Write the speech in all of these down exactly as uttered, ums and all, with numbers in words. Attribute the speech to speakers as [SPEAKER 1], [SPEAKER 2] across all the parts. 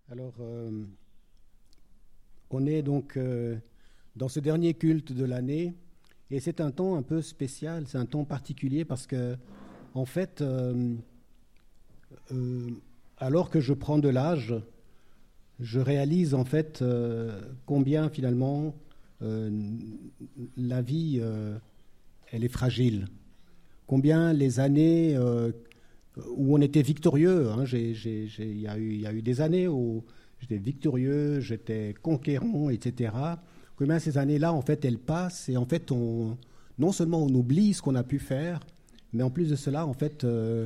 [SPEAKER 1] Alors, euh, on est donc euh, dans ce dernier culte de l'année, et c'est un temps un peu spécial, c'est un temps particulier parce que, en fait, euh, euh, alors que je prends de l'âge, je réalise en fait euh, combien finalement euh, la vie, euh, elle est fragile. Combien les années euh, où on était victorieux, hein, j'ai, j'ai, j'ai, il y a eu, il y a eu des années où j'étais victorieux, j'étais conquérant, et cetera. Combien ces années-là, en fait, elles passent et en fait, on, non seulement on oublie ce qu'on a pu faire, mais en plus de cela, en fait, euh,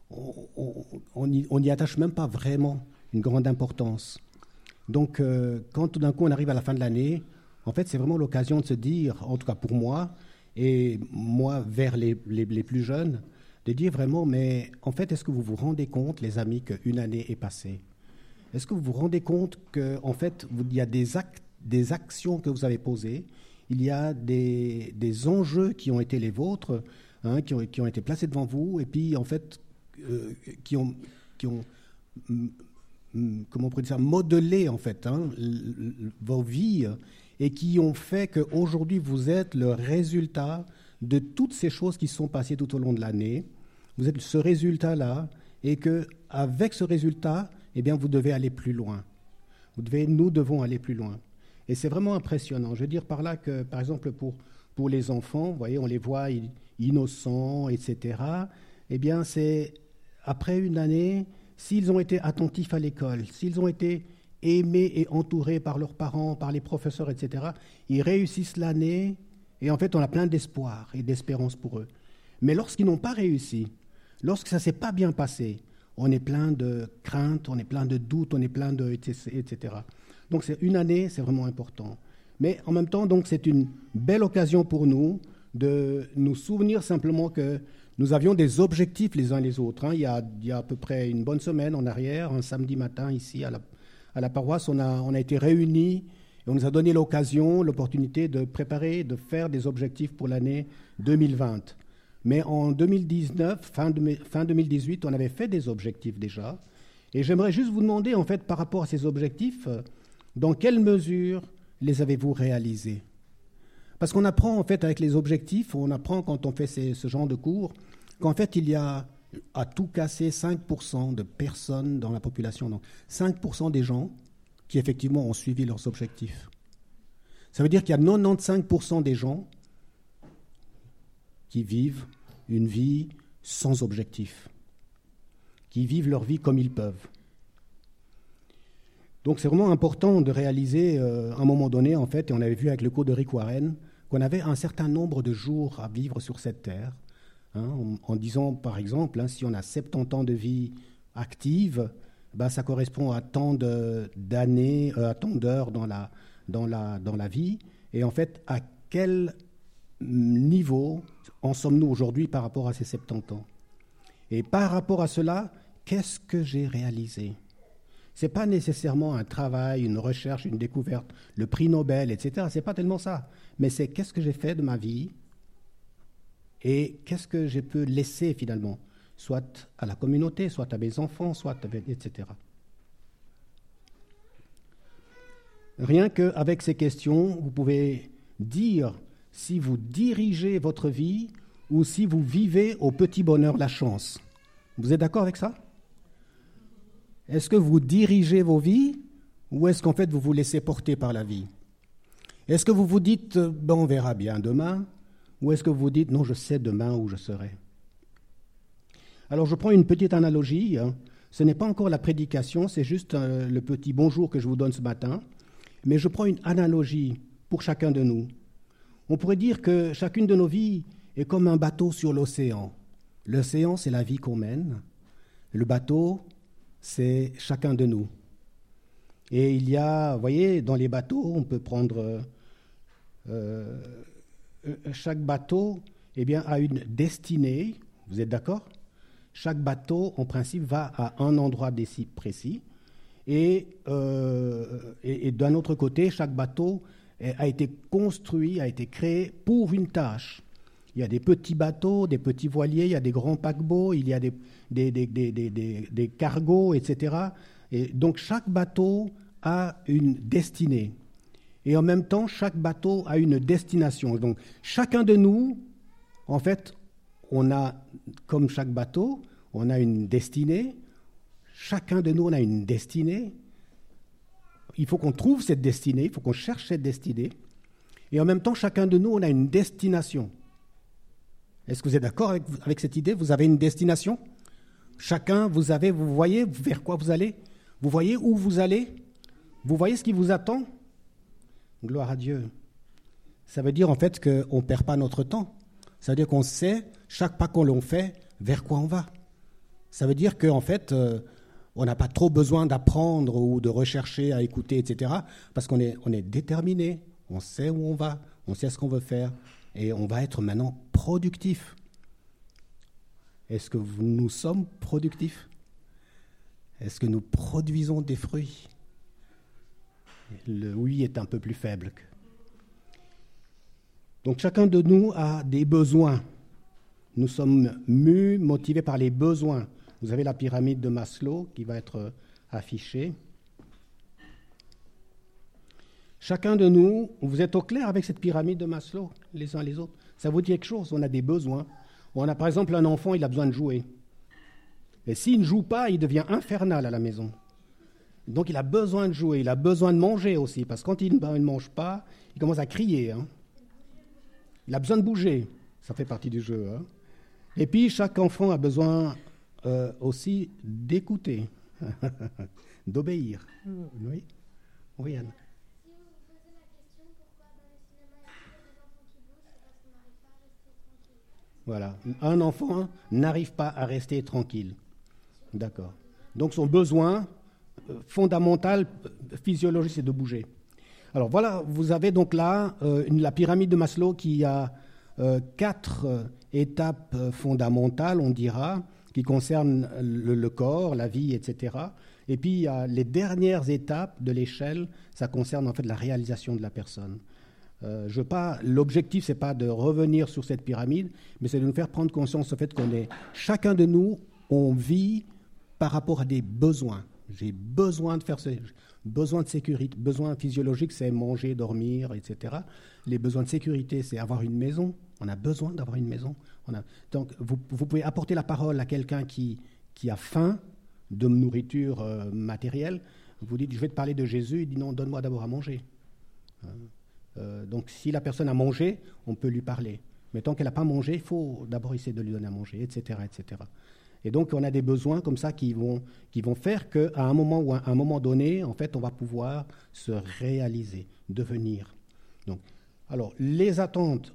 [SPEAKER 1] on n'y attache même pas vraiment une grande importance. Donc, euh, quand tout d'un coup on arrive à la fin de l'année, en fait, c'est vraiment l'occasion de se dire, en tout cas pour moi, et moi vers les, les, les plus jeunes, de dire vraiment, mais en fait, est-ce que vous vous rendez compte, les amis, qu'une année est passée? Est-ce que vous vous rendez compte qu'en fait, il y a des, actes, des actions que vous avez posées, il y a des, des enjeux qui ont été les vôtres, hein, qui, ont, qui ont été placés devant vous, et puis en fait, euh, qui ont... Qui ont comment on pourrait dire ça, modelé en fait hein, vos vies et qui ont fait qu'aujourd'hui vous êtes le résultat de toutes ces choses qui sont passées tout au long de l'année. Vous êtes ce résultat-là et qu'avec ce résultat, eh bien, vous devez aller plus loin. Vous devez, nous devons aller plus loin. Et c'est vraiment impressionnant. Je veux dire par là que, par exemple, pour, pour les enfants, vous voyez, on les voit innocents, et cetera. Eh bien, c'est après une année... S'ils ont été attentifs à l'école, s'ils ont été aimés et entourés par leurs parents, par les professeurs, et cetera, ils réussissent l'année et en fait, on a plein d'espoir et d'espérance pour eux. Mais lorsqu'ils n'ont pas réussi, lorsque ça ne s'est pas bien passé, on est plein de craintes, on est plein de doutes, on est plein de... et cetera. Donc, c'est une année, c'est vraiment important. Mais en même temps, donc, c'est une belle occasion pour nous de nous souvenir simplement que nous avions des objectifs les uns les autres. Hein. Il y a, il y a à peu près une bonne semaine en arrière, un samedi matin ici à la, à la paroisse, on a, on a été réunis et on nous a donné l'occasion, l'opportunité de préparer, de faire des objectifs pour l'année deux mille vingt. Mais en deux mille dix-neuf, fin, de, fin deux mille dix-huit, on avait fait des objectifs déjà. Et j'aimerais juste vous demander, en fait, par rapport à ces objectifs, dans quelle mesure les avez-vous réalisés ? Parce qu'on apprend, en fait, avec les objectifs, on apprend quand on fait ces, ce genre de cours, qu'en fait, il y a à tout casser cinq pour cent de personnes dans la population. Donc, cinq pour cent des gens qui, effectivement, ont suivi leurs objectifs. Ça veut dire qu'il y a quatre-vingt-quinze pour cent des gens qui vivent une vie sans objectif, qui vivent leur vie comme ils peuvent. Donc, c'est vraiment important de réaliser, euh, à un moment donné, en fait, et on avait vu avec le cours de Rick Warren, qu'on avait un certain nombre de jours à vivre sur cette terre, hein, en, en disant, par exemple, hein, si on a soixante-dix ans de vie active, ben, ça correspond à tant de, d'années, euh, à tant d'heures dans la, dans, la, dans la vie, et en fait, à quel niveau en sommes-nous aujourd'hui par rapport à ces soixante-dix ans? Et par rapport à cela, qu'est-ce que j'ai réalisé? Ce n'est pas nécessairement un travail, une recherche, une découverte, le prix Nobel, et cetera. Ce n'est pas tellement ça. Mais c'est qu'est-ce que j'ai fait de ma vie et qu'est-ce que je peux laisser finalement, soit à la communauté, soit à mes enfants, soit avec, et cetera. Rien qu'avec ces questions, vous pouvez dire si vous dirigez votre vie ou si vous vivez au petit bonheur la chance. Vous êtes d'accord avec ça ? Est-ce que vous dirigez vos vies ou est-ce qu'en fait vous vous laissez porter par la vie? Est-ce que vous vous dites, ben, on verra bien demain, ou est-ce que vous vous dites, non, je sais demain où je serai? Alors je prends une petite analogie, hein. Ce n'est pas encore la prédication, c'est juste euh, le petit bonjour que je vous donne ce matin, mais je prends une analogie pour chacun de nous. On pourrait dire que chacune de nos vies est comme un bateau sur l'océan. L'océan, c'est la vie qu'on mène. Le bateau, c'est chacun de nous. Et il y a, vous voyez, dans les bateaux, on peut prendre... Euh, chaque bateau eh bien, a une destinée, vous êtes d'accord? Chaque bateau, en principe, va à un endroit précis. Et, euh, et, et d'un autre côté, chaque bateau a été construit, a été créé pour une tâche. Il y a des petits bateaux, des petits voiliers, il y a des grands paquebots, il y a des, des, des, des, des, des, des cargos, et cetera. Et donc chaque bateau a une destinée. Et en même temps, chaque bateau a une destination. Donc chacun de nous, en fait, on a, comme chaque bateau, on a une destinée. Chacun de nous, on a une destinée. Il faut qu'on trouve cette destinée, il faut qu'on cherche cette destinée. Et en même temps, chacun de nous, on a une destination. Est-ce que vous êtes d'accord avec, avec cette idée? Vous avez une destination? Chacun, vous avez, vous voyez vers quoi vous allez? Vous voyez où vous allez? Vous voyez ce qui vous attend? Gloire à Dieu. Ça veut dire en fait qu'on ne perd pas notre temps. Ça veut dire qu'on sait, chaque pas qu'on l'on fait, vers quoi on va. Ça veut dire qu'en fait, euh, on n'a pas trop besoin d'apprendre ou de rechercher à écouter, et cetera. Parce qu'on est, on est déterminé, on sait où on va, on sait ce qu'on veut faire, et on va être maintenant productif. Est-ce que nous sommes productifs? Est-ce que nous produisons des fruits? Le oui est un peu plus faible. Donc chacun de nous a des besoins. Nous sommes mus, motivés par les besoins. Vous avez la pyramide de Maslow qui va être affichée. Chacun de nous, vous êtes au clair avec cette pyramide de Maslow, les uns les autres? Ça vous dit quelque chose? On a des besoins. On a par exemple un enfant, il a besoin de jouer. Et s'il ne joue pas, il devient infernal à la maison. Donc il a besoin de jouer, il a besoin de manger aussi, parce que quand il ne mange pas, il commence à crier. Hein. Il a besoin de bouger, ça fait partie du jeu. Hein. Et puis chaque enfant a besoin euh, aussi d'écouter, d'obéir. Oui, oui Anne.
[SPEAKER 2] Si vous vous posez la question pourquoi dans le cinéma il y a toujours des enfants qui bougent, c'est parce qu'on n'arrive pas à rester tranquille.
[SPEAKER 1] Voilà, un enfant n'arrive pas à rester tranquille. D'accord. Donc son besoin fondamental, physiologique, c'est de bouger. Alors voilà, vous avez donc là euh, une, la pyramide de Maslow qui a euh, quatre euh, étapes fondamentales, on dira, qui concernent le, le corps, la vie, et cetera. Et puis il y a les dernières étapes de l'échelle, ça concerne en fait la réalisation de la personne. Euh, je veux pas, l'objectif, c'est pas de revenir sur cette pyramide, mais c'est de nous faire prendre conscience du fait qu'on est, chacun de nous, on vit par rapport à des besoins. J'ai besoin de faire ce, besoin de sécurité, besoin physiologique, c'est manger, dormir, et cetera. Les besoins de sécurité, c'est avoir une maison. On a besoin d'avoir une maison. On a, donc, vous, vous pouvez apporter la parole à quelqu'un qui, qui a faim de nourriture euh, matérielle. Vous dites, je vais te parler de Jésus. Il dit, non, donne-moi d'abord à manger. Euh, donc, si la personne a mangé, on peut lui parler. Mais tant qu'elle n'a pas mangé, il faut d'abord essayer de lui donner à manger, et cetera, et cetera. Et donc, on a des besoins comme ça qui vont, qui vont faire qu'à un moment ou à un moment donné, en fait, on va pouvoir se réaliser, devenir. Donc, alors, les attentes,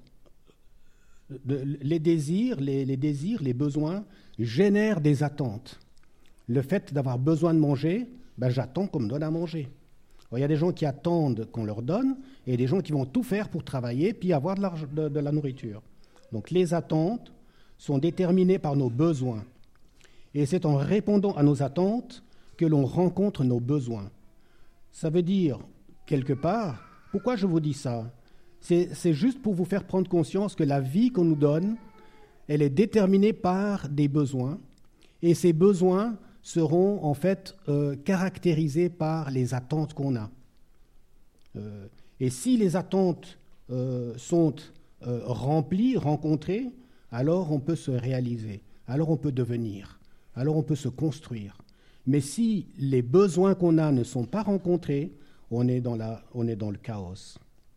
[SPEAKER 1] de, les désirs, les, les désirs, les besoins génèrent des attentes. Le fait d'avoir besoin de manger, ben, j'attends qu'on me donne à manger. Alors, il y a des gens qui attendent qu'on leur donne et des gens qui vont tout faire pour travailler puis avoir de la, de, de la nourriture. Donc, les attentes sont déterminées par nos besoins. Et c'est en répondant à nos attentes que l'on rencontre nos besoins. Ça veut dire, quelque part, pourquoi je vous dis ça? C'est, c'est juste pour vous faire prendre conscience que la vie qu'on nous donne, elle est déterminée par des besoins. Et ces besoins seront en fait euh, caractérisés par les attentes qu'on a. Euh, et si les attentes euh, sont euh, remplies, rencontrées, alors on peut se réaliser, alors on peut devenir. Alors on peut se construire. Mais si les besoins qu'on a ne sont pas rencontrés, on est dans, la, on est dans le chaos.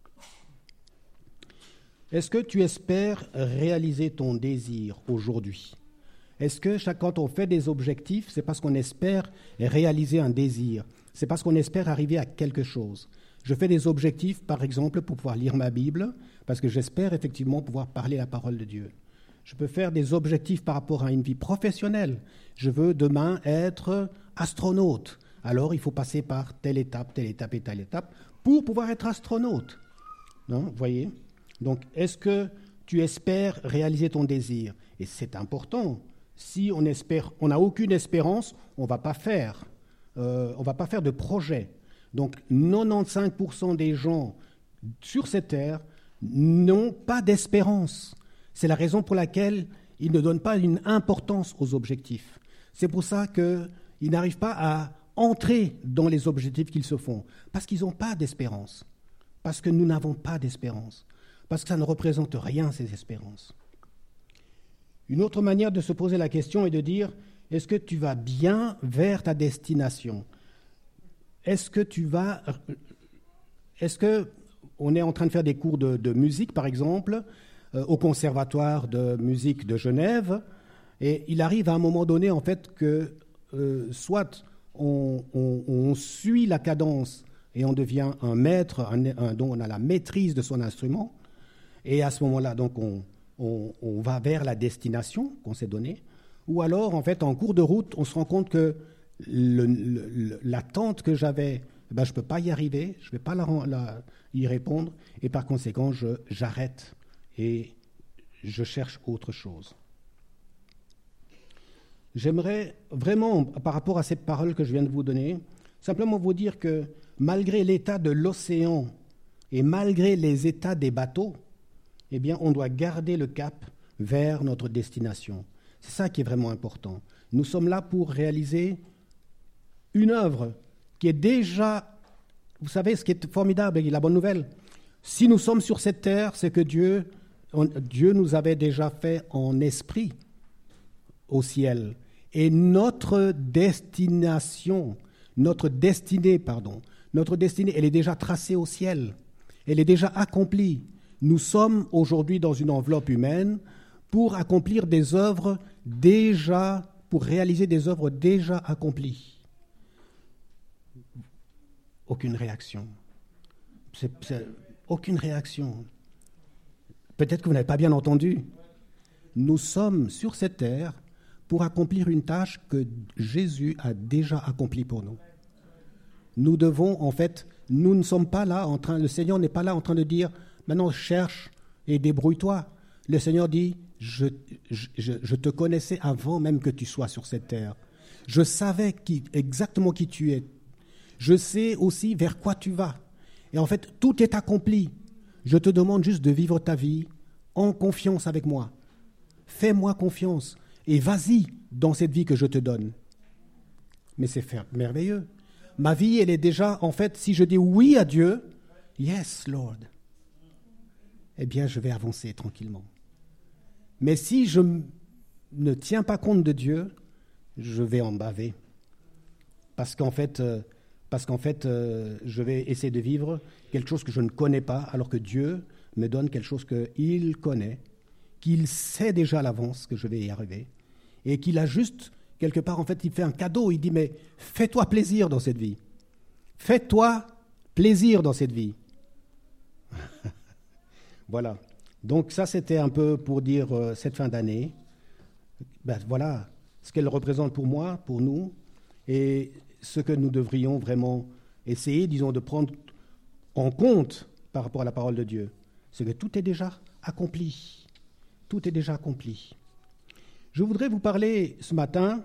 [SPEAKER 1] Est-ce que tu espères réaliser ton désir aujourd'hui? Est-ce que chaque, quand on fait des objectifs, c'est parce qu'on espère réaliser un désir? C'est parce qu'on espère arriver à quelque chose? Je fais des objectifs, par exemple, pour pouvoir lire ma Bible, parce que j'espère effectivement pouvoir parler la parole de Dieu. Je peux faire des objectifs par rapport à une vie professionnelle. Je veux demain être astronaute. Alors, il faut passer par telle étape, telle étape et telle étape pour pouvoir être astronaute. Non, vous voyez? Donc, est-ce que tu espères réaliser ton désir? Et c'est important. Si on espère, on n'a aucune espérance, on ne va pas faire. Euh, on va pas faire de projet. Donc, quatre-vingt-quinze pour cent des gens sur cette terre n'ont pas d'espérance. C'est la raison pour laquelle ils ne donnent pas une importance aux objectifs. C'est pour ça qu'ils n'arrivent pas à entrer dans les objectifs qu'ils se font, parce qu'ils n'ont pas d'espérance, parce que nous n'avons pas d'espérance, parce que ça ne représente rien, ces espérances. Une autre manière de se poser la question est de dire, est-ce que tu vas bien vers ta destination? Est-ce que tu vas... Est-ce que on est en train de faire des cours de, de musique, par exemple, euh, au Conservatoire de musique de Genève, et il arrive à un moment donné, en fait, que euh, soit on, on, on suit la cadence et on devient un maître, un, un, dont on a la maîtrise de son instrument, et à ce moment-là, donc, on, on, on va vers la destination qu'on s'est donnée, ou alors, en fait, en cours de route, on se rend compte que le, le, l'attente que j'avais, ben, je ne peux pas y arriver, je ne vais pas la, la, y répondre, et par conséquent, je, j'arrête et je cherche autre chose. J'aimerais vraiment, par rapport à ces paroles que je viens de vous donner, simplement vous dire que malgré l'état de l'océan et malgré les états des bateaux, eh bien, on doit garder le cap vers notre destination. C'est ça qui est vraiment important. Nous sommes là pour réaliser une œuvre qui est déjà... Vous savez, ce qui est formidable et la bonne nouvelle, si nous sommes sur cette terre, c'est que Dieu, on, Dieu nous avait déjà fait en esprit au ciel. Et notre destination, notre destinée, pardon, notre destinée, elle est déjà tracée au ciel. Elle est déjà accomplie. Nous sommes aujourd'hui dans une enveloppe humaine pour accomplir des œuvres déjà, pour réaliser des œuvres déjà accomplies. Aucune réaction. C'est, c'est, aucune réaction. Peut-être que vous n'avez pas bien entendu. Nous sommes sur cette terre pour accomplir une tâche que Jésus a déjà accomplie pour nous. Nous devons, en fait, nous ne sommes pas là en train, le Seigneur n'est pas là en train de dire, maintenant cherche et débrouille-toi. Le Seigneur dit, je, je, je te connaissais avant même que tu sois sur cette terre. Je savais qui, exactement qui tu es. Je sais aussi vers quoi tu vas. Et en fait, tout est accompli. Je te demande juste de vivre ta vie en confiance avec moi. Fais-moi confiance et vas-y dans cette vie que je te donne. Mais c'est merveilleux. Ma vie, elle est déjà, en fait, si je dis oui à Dieu, yes, Lord, eh bien, je vais avancer tranquillement. Mais si je ne tiens pas compte de Dieu, je vais en baver. Parce qu'en fait, euh, parce qu'en fait euh, je vais essayer de vivre quelque chose que je ne connais pas, alors que Dieu me donne quelque chose qu'il connaît, qu'il sait déjà à l'avance que je vais y arriver, et qu'il a juste, quelque part, en fait, il fait un cadeau, il dit, mais fais-toi plaisir dans cette vie. Fais-toi plaisir dans cette vie. Voilà. Donc ça, c'était un peu pour dire euh, cette fin d'année. Ben, voilà ce qu'elle représente pour moi, pour nous, et ce que nous devrions vraiment essayer, disons, de prendre en compte par rapport à la parole de Dieu. C'est que tout est déjà accompli. Tout est déjà accompli. Je voudrais vous parler ce matin.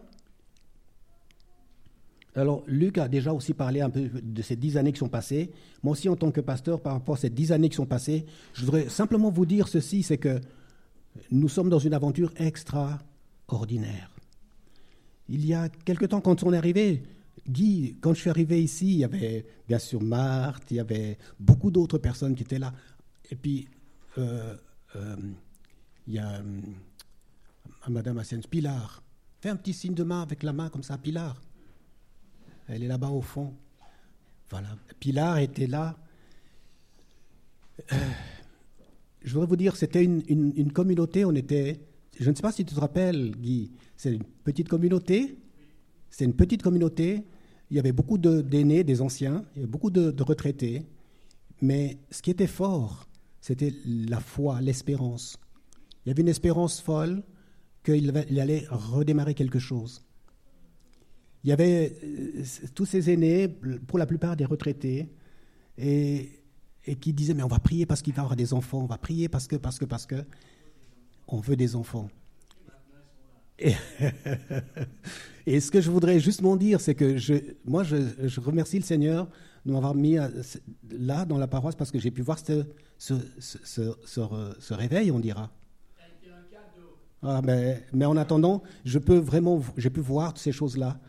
[SPEAKER 1] Alors, Luc a déjà aussi parlé un peu de ces dix années qui sont passées. Moi aussi, en tant que pasteur, par rapport à ces dix années qui sont passées, je voudrais simplement vous dire ceci, c'est que nous sommes dans une aventure extraordinaire. Il y a quelque temps, quand on est arrivé, Guy, quand je suis arrivé ici, il y avait bien sûr Marthe, il y avait beaucoup d'autres personnes qui étaient là. Et puis, euh, euh, il y a euh, Madame Assens, Pilar. Fais un petit signe de main avec la main comme ça, Pilar. Elle est là-bas au fond. Voilà. Pilar était là. Euh, je voudrais vous dire, c'était une, une, une communauté, on était... Je ne sais pas si tu te rappelles, Guy, c'est une petite communauté. C'est une petite communauté. Il y avait beaucoup de, d'aînés, des anciens, il y avait beaucoup de, de retraités. Mais ce qui était fort, c'était la foi, l'espérance. Il y avait une espérance folle qu'il il allait redémarrer quelque chose. Il y avait euh, tous ces aînés, pour la plupart des retraités, et, et qui disaient, mais on va prier parce qu'il va y avoir des enfants, on va prier parce que, parce que, parce que, on veut des enfants. Et, et ce que je voudrais justement dire, c'est que je, moi, je, je remercie le Seigneur de m'avoir mis à, là, dans la paroisse, parce que j'ai pu voir ce, ce, ce, ce, ce, ce réveil, on dira. Ah, mais, mais en attendant, je peux vraiment, j'ai pu voir toutes ces choses-là.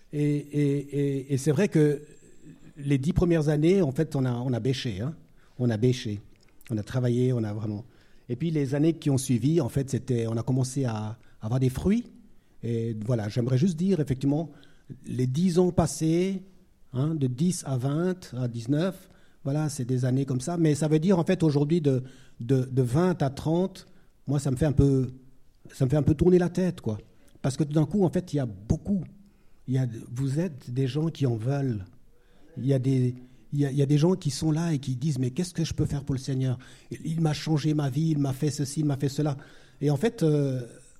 [SPEAKER 1] Et, et, et, et c'est vrai que les dix premières années, en fait, on a, on a bêché. Hein. On a bêché. On a travaillé, on a vraiment... Et puis les années qui ont suivi, en fait, c'était, on a commencé à avoir des fruits. Et voilà, j'aimerais juste dire, effectivement, les dix ans passés, hein, de dix à vingt, à dix-neuf, voilà, c'est des années comme ça. Mais ça veut dire, en fait, aujourd'hui, de, de, de vingt à trente, moi, ça me fait un peu, ça me fait un peu tourner la tête, quoi. Parce que tout d'un coup, en fait, il y a beaucoup. Il y a, vous êtes des gens qui en veulent. Il y a des... Il y, a, il y a des gens qui sont là et qui disent « Mais qu'est-ce que je peux faire pour le Seigneur ? Il m'a changé ma vie, il m'a fait ceci, il m'a fait cela. » Et en fait, euh,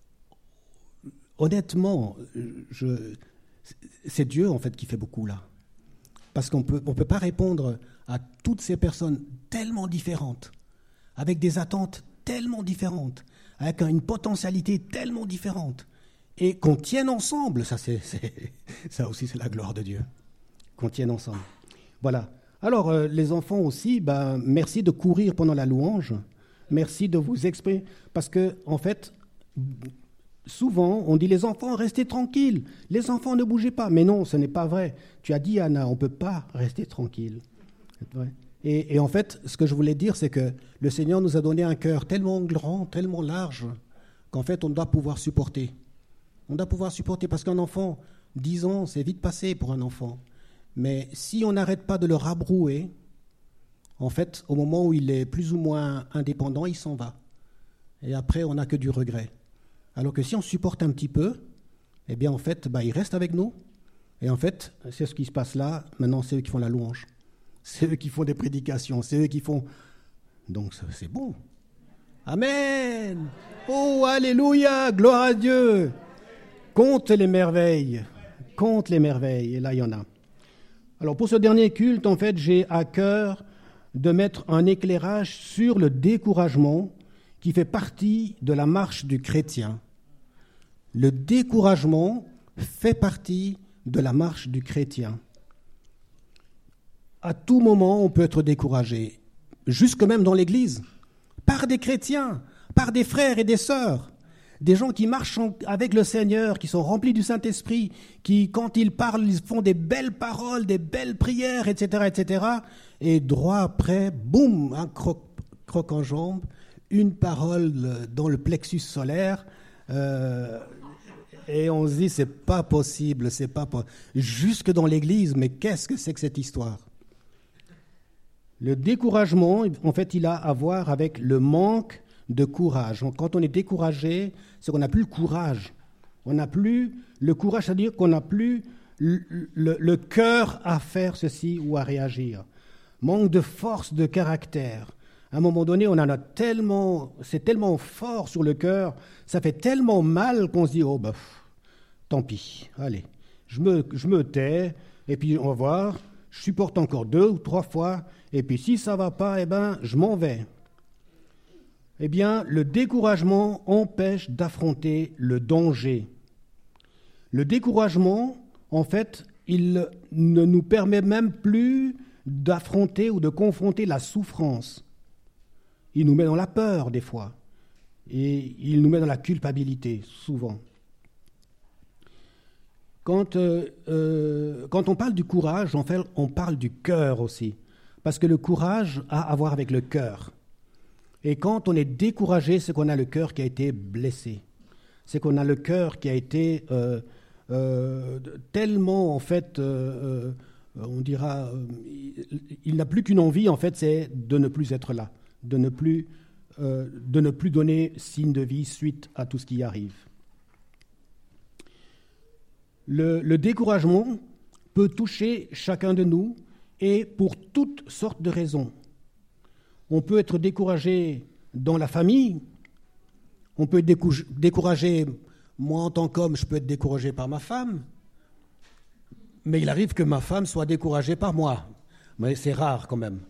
[SPEAKER 1] honnêtement, je, c'est Dieu en fait qui fait beaucoup là. Parce qu'on peut, on ne peut pas répondre à toutes ces personnes tellement différentes, avec des attentes tellement différentes, avec une potentialité tellement différente. Et qu'on tienne ensemble, ça, c'est, c'est, ça aussi c'est la gloire de Dieu. Qu'on tienne ensemble. Voilà. Alors, euh, les enfants aussi, ben, merci de courir pendant la louange. Merci de vous exprimer. Parce que, en fait, souvent, on dit les enfants, restez tranquilles. Les enfants, ne bougez pas. Mais non, ce n'est pas vrai. Tu as dit, Anna, on ne peut pas rester tranquille. Et, et en fait, ce que je voulais dire, c'est que le Seigneur nous a donné un cœur tellement grand, tellement large, qu'en fait, on doit pouvoir supporter. On doit pouvoir supporter. Parce qu'un enfant, dix ans, c'est vite passé pour un enfant. Mais si on n'arrête pas de le rabrouer, en fait, au moment où il est plus ou moins indépendant, il s'en va. Et après, on n'a que du regret. Alors que si on supporte un petit peu, eh bien, en fait, bah, il reste avec nous. Et en fait, c'est ce qui se passe là. Maintenant, c'est eux qui font la louange. C'est eux qui font des prédications. C'est eux qui font... Donc, c'est bon. Amen. Oh, alléluia, gloire à Dieu. Compte les merveilles. Compte les merveilles. Et là, il y en a. Alors pour ce dernier culte, en fait, j'ai à cœur de mettre un éclairage sur le découragement qui fait partie de la marche du chrétien. Le découragement fait partie de la marche du chrétien. À tout moment, on peut être découragé, jusque même dans l'Église, par des chrétiens, par des frères et des sœurs. Des gens qui marchent avec le Seigneur, qui sont remplis du Saint-Esprit, qui, quand ils parlent, ils font des belles paroles, des belles prières, et cetera, et cetera. Et droit après, boum, un croc, croc en jambe, une parole dans le plexus solaire, euh, et on se dit, c'est pas possible, c'est pas possible. Jusque dans l'Église, mais qu'est-ce que c'est que cette histoire ? Le découragement, en fait, il a à voir avec le manque de courage. Quand on est découragé, c'est qu'on n'a plus le courage. On n'a plus le courage, c'est-à-dire qu'on n'a plus le, le, le cœur à faire ceci ou à réagir. Manque de force de caractère. À un moment donné, on en a tellement, c'est tellement fort sur le cœur, ça fait tellement mal qu'on se dit, oh ben, tant pis, allez, je me, je me tais, et puis on va voir, je supporte encore deux ou trois fois, et puis si ça ne va pas, eh ben, je m'en vais. Eh bien, le découragement empêche d'affronter le danger. Le découragement, en fait, il ne nous permet même plus d'affronter ou de confronter la souffrance. Il nous met dans la peur, des fois, et il nous met dans la culpabilité, souvent. Quand, euh, euh, quand on parle du courage, en fait, on parle du cœur aussi, parce que le courage a à voir avec le cœur. Et quand on est découragé, c'est qu'on a le cœur qui a été blessé. C'est qu'on a le cœur qui a été euh, euh, tellement, en fait, euh, euh, on dira, euh, il, il n'a plus qu'une envie, en fait, c'est de ne plus être là, de ne plus, euh, de ne plus donner signe de vie suite à tout ce qui arrive. Le, le découragement peut toucher chacun de nous et pour toutes sortes de raisons. On peut être découragé dans la famille, on peut être découragé, moi en tant qu'homme, je peux être découragé par ma femme, mais il arrive que ma femme soit découragée par moi. Mais c'est rare quand même.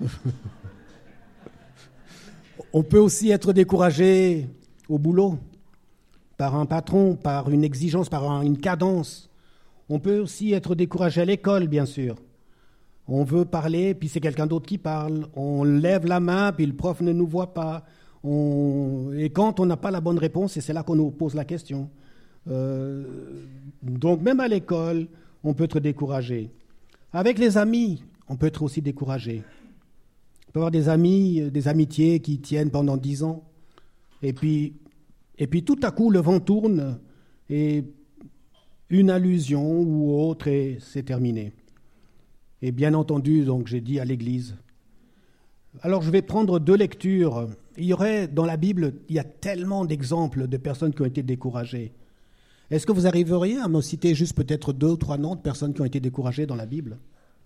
[SPEAKER 1] On peut aussi être découragé au boulot, par un patron, par une exigence, par un, une cadence. On peut aussi être découragé à l'école, bien sûr. On veut parler, puis c'est quelqu'un d'autre qui parle. On lève la main, puis le prof ne nous voit pas. On... Et quand on n'a pas la bonne réponse, et c'est là qu'on nous pose la question. Euh... Donc même à l'école, on peut être découragé. Avec les amis, on peut être aussi découragé. On peut avoir des amis, des amitiés qui tiennent pendant dix ans, et puis, et puis tout à coup, le vent tourne, et une allusion ou autre, et c'est terminé. Et bien entendu, donc j'ai dit à l'Église. Alors je vais prendre deux lectures. Il y aurait, dans la Bible, il y a tellement d'exemples de personnes qui ont été découragées. Est-ce que vous arriveriez à me citer juste peut-être deux ou trois noms de personnes qui ont été découragées dans la Bible?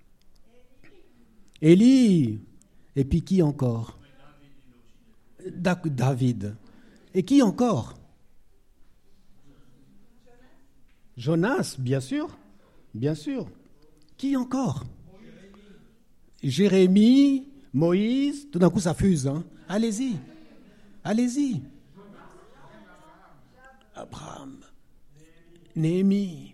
[SPEAKER 1] Élie. Et puis qui encore? Da- David. Et qui encore? Jonas, bien sûr. Bien sûr. Qui encore? Jérémie, Moïse. Tout d'un coup, ça fuse. Hein? Allez-y. Allez-y. Abraham. Néhémie.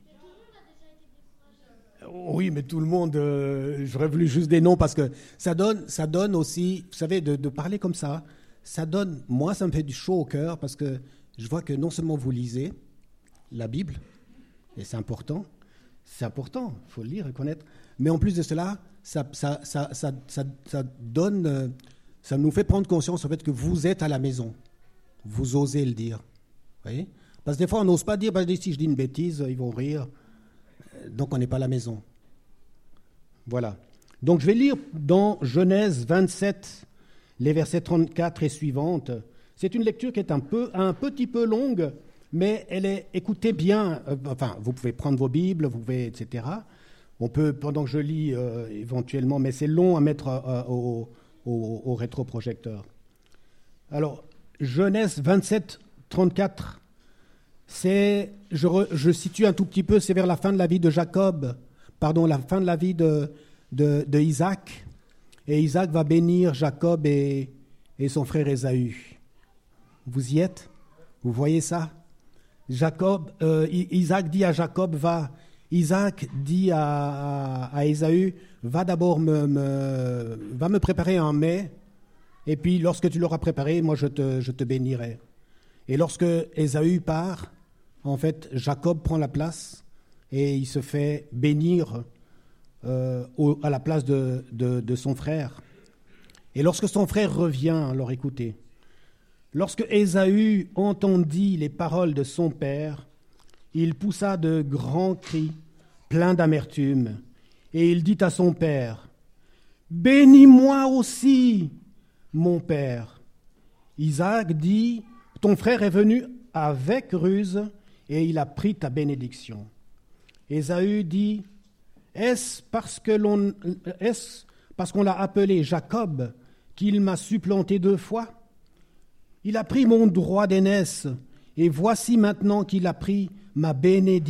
[SPEAKER 1] Oui, mais tout le monde, euh, j'aurais voulu juste des noms parce que ça donne, ça donne aussi, vous savez, de, de parler comme ça, ça donne, moi ça me fait du chaud au cœur parce que je vois que non seulement vous lisez la Bible, et c'est important, c'est important, il faut le lire et connaître, mais en plus de cela, ça, ça, ça, ça, ça, ça donne, euh, ça nous fait prendre conscience au fait que vous êtes à la maison, vous osez le dire, vous voyez? Parce que des fois on n'ose pas dire, bah, si je dis une bêtise, ils vont rire. Donc on n'est pas à la maison. Voilà. Donc je vais lire dans Genèse vingt-sept, les versets trente-quatre et suivantes. C'est une lecture qui est un, peu, un petit peu longue, mais elle est, écoutez bien, euh, enfin, vous pouvez prendre vos Bibles, vous pouvez, et cetera. On peut, pendant que je lis, euh, éventuellement, mais c'est long à mettre euh, au, au, au rétroprojecteur. Alors, Genèse vingt-sept, trente-quatre, c'est, je, re, je situe un tout petit peu, c'est vers la fin de la vie de Jacob, pardon, la fin de la vie de, de, de Isaac. Et Isaac va bénir Jacob et, et son frère Ésaü. Vous y êtes? Vous voyez ça? Jacob, euh, Isaac dit à Jacob, va. Isaac dit à, à, à Ésaü, va d'abord me, me, va me préparer un mets, et puis lorsque tu l'auras préparé, moi je te, je te bénirai. Et lorsque Ésaü part, en fait, Jacob prend la place et il se fait bénir euh, au, à la place de, de, de son frère. Et lorsque son frère revient, alors écoutez, lorsque Ésaü entendit les paroles de son père, il poussa de grands cris, pleins d'amertume, et il dit à son père, « Bénis-moi aussi, mon père. » Isaac dit, « Ton frère est venu avec ruse, et il a pris ta bénédiction. » Ésaü dit, « Est-ce parce que l'on, est-ce parce qu'on l'a appelé Jacob qu'il m'a supplanté deux fois? Il a pris mon droit d'aînesse, et voici maintenant qu'il a pris ma bénédiction. »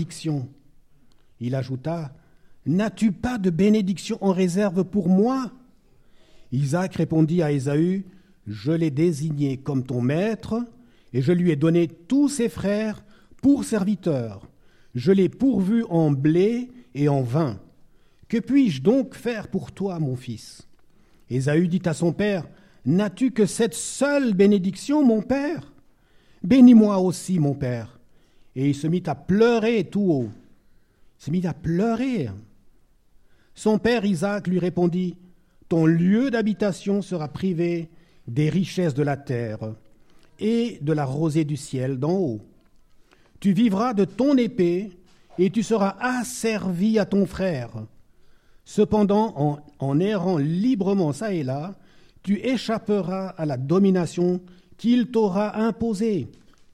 [SPEAKER 1] Il ajouta, « N'as-tu pas de bénédiction en réserve pour moi? » Isaac répondit à Ésaü, « Je l'ai désigné comme ton maître, et je lui ai donné tous ses frères pour serviteurs. Je l'ai pourvu en blé et en vin. Que puis-je donc faire pour toi, mon fils? » Ésaü dit à son père, « N'as-tu que cette seule bénédiction, mon père? Bénis-moi aussi, mon père. » Et il se mit à pleurer tout haut. Il se mit à pleurer. Son père Isaac lui répondit, « Ton lieu d'habitation sera privé des richesses de la terre et de la rosée du ciel d'en haut. Tu vivras de ton épée et tu seras asservi à ton frère. Cependant, en, en errant librement çà et là, tu échapperas à la domination qu'il t'aura imposée. »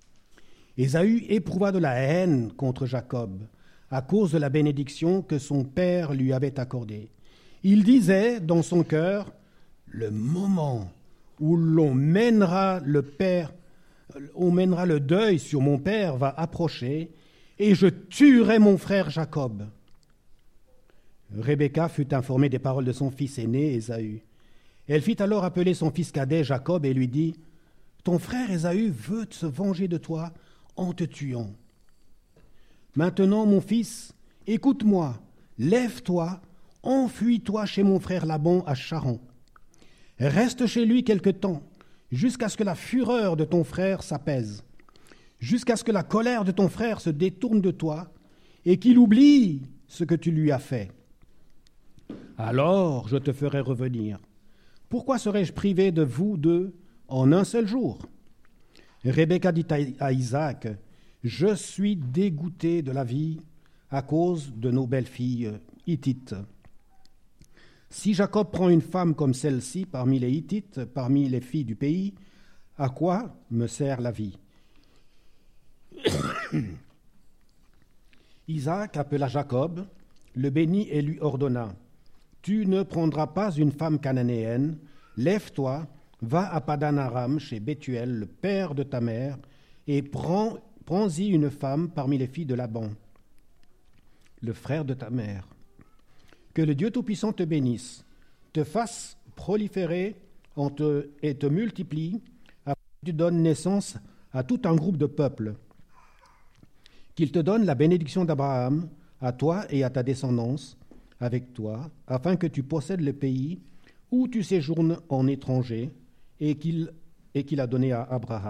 [SPEAKER 1] Ésaü éprouva de la haine contre Jacob à cause de la bénédiction que son père lui avait accordée. Il disait dans son cœur, « Le moment où l'on mènera le père, on mènera le deuil sur mon père va approcher, et je tuerai mon frère Jacob. » Rebecca fut informée des paroles de son fils aîné, Ésaü. Elle fit alors appeler son fils cadet, Jacob, et lui dit, « Ton frère Ésaü veut se venger de toi en te tuant. Maintenant, mon fils, écoute-moi, lève-toi, enfuis-toi chez mon frère Laban à Charan. Reste chez lui quelque temps, jusqu'à ce que la fureur de ton frère s'apaise, jusqu'à ce que la colère de ton frère se détourne de toi, et qu'il oublie ce que tu lui as fait. Alors je te ferai revenir. Pourquoi serais-je privé de vous deux en un seul jour ?» Rebecca dit à Isaac, « Je suis dégoûté de la vie à cause de nos belles-filles hittites. Si Jacob prend une femme comme celle-ci parmi les Hittites, parmi les filles du pays, à quoi me sert la vie ?» Isaac appela Jacob, le bénit et lui ordonna, « Tu ne prendras pas une femme cananéenne, lève-toi, va à Padan-Aram chez Bethuel, le père de ta mère, et prends, prends-y une femme parmi les filles de Laban, le frère de ta mère. Que le Dieu Tout-Puissant te bénisse, te fasse proliférer en te, et te multiplie, afin que tu donnes naissance à tout un groupe de peuples. Qu'il te donne la bénédiction d'Abraham, à toi et à ta descendance, avec toi, afin que tu possèdes le pays où tu séjournes en étranger, et qu'il, et qu'il a donné à Abraham. »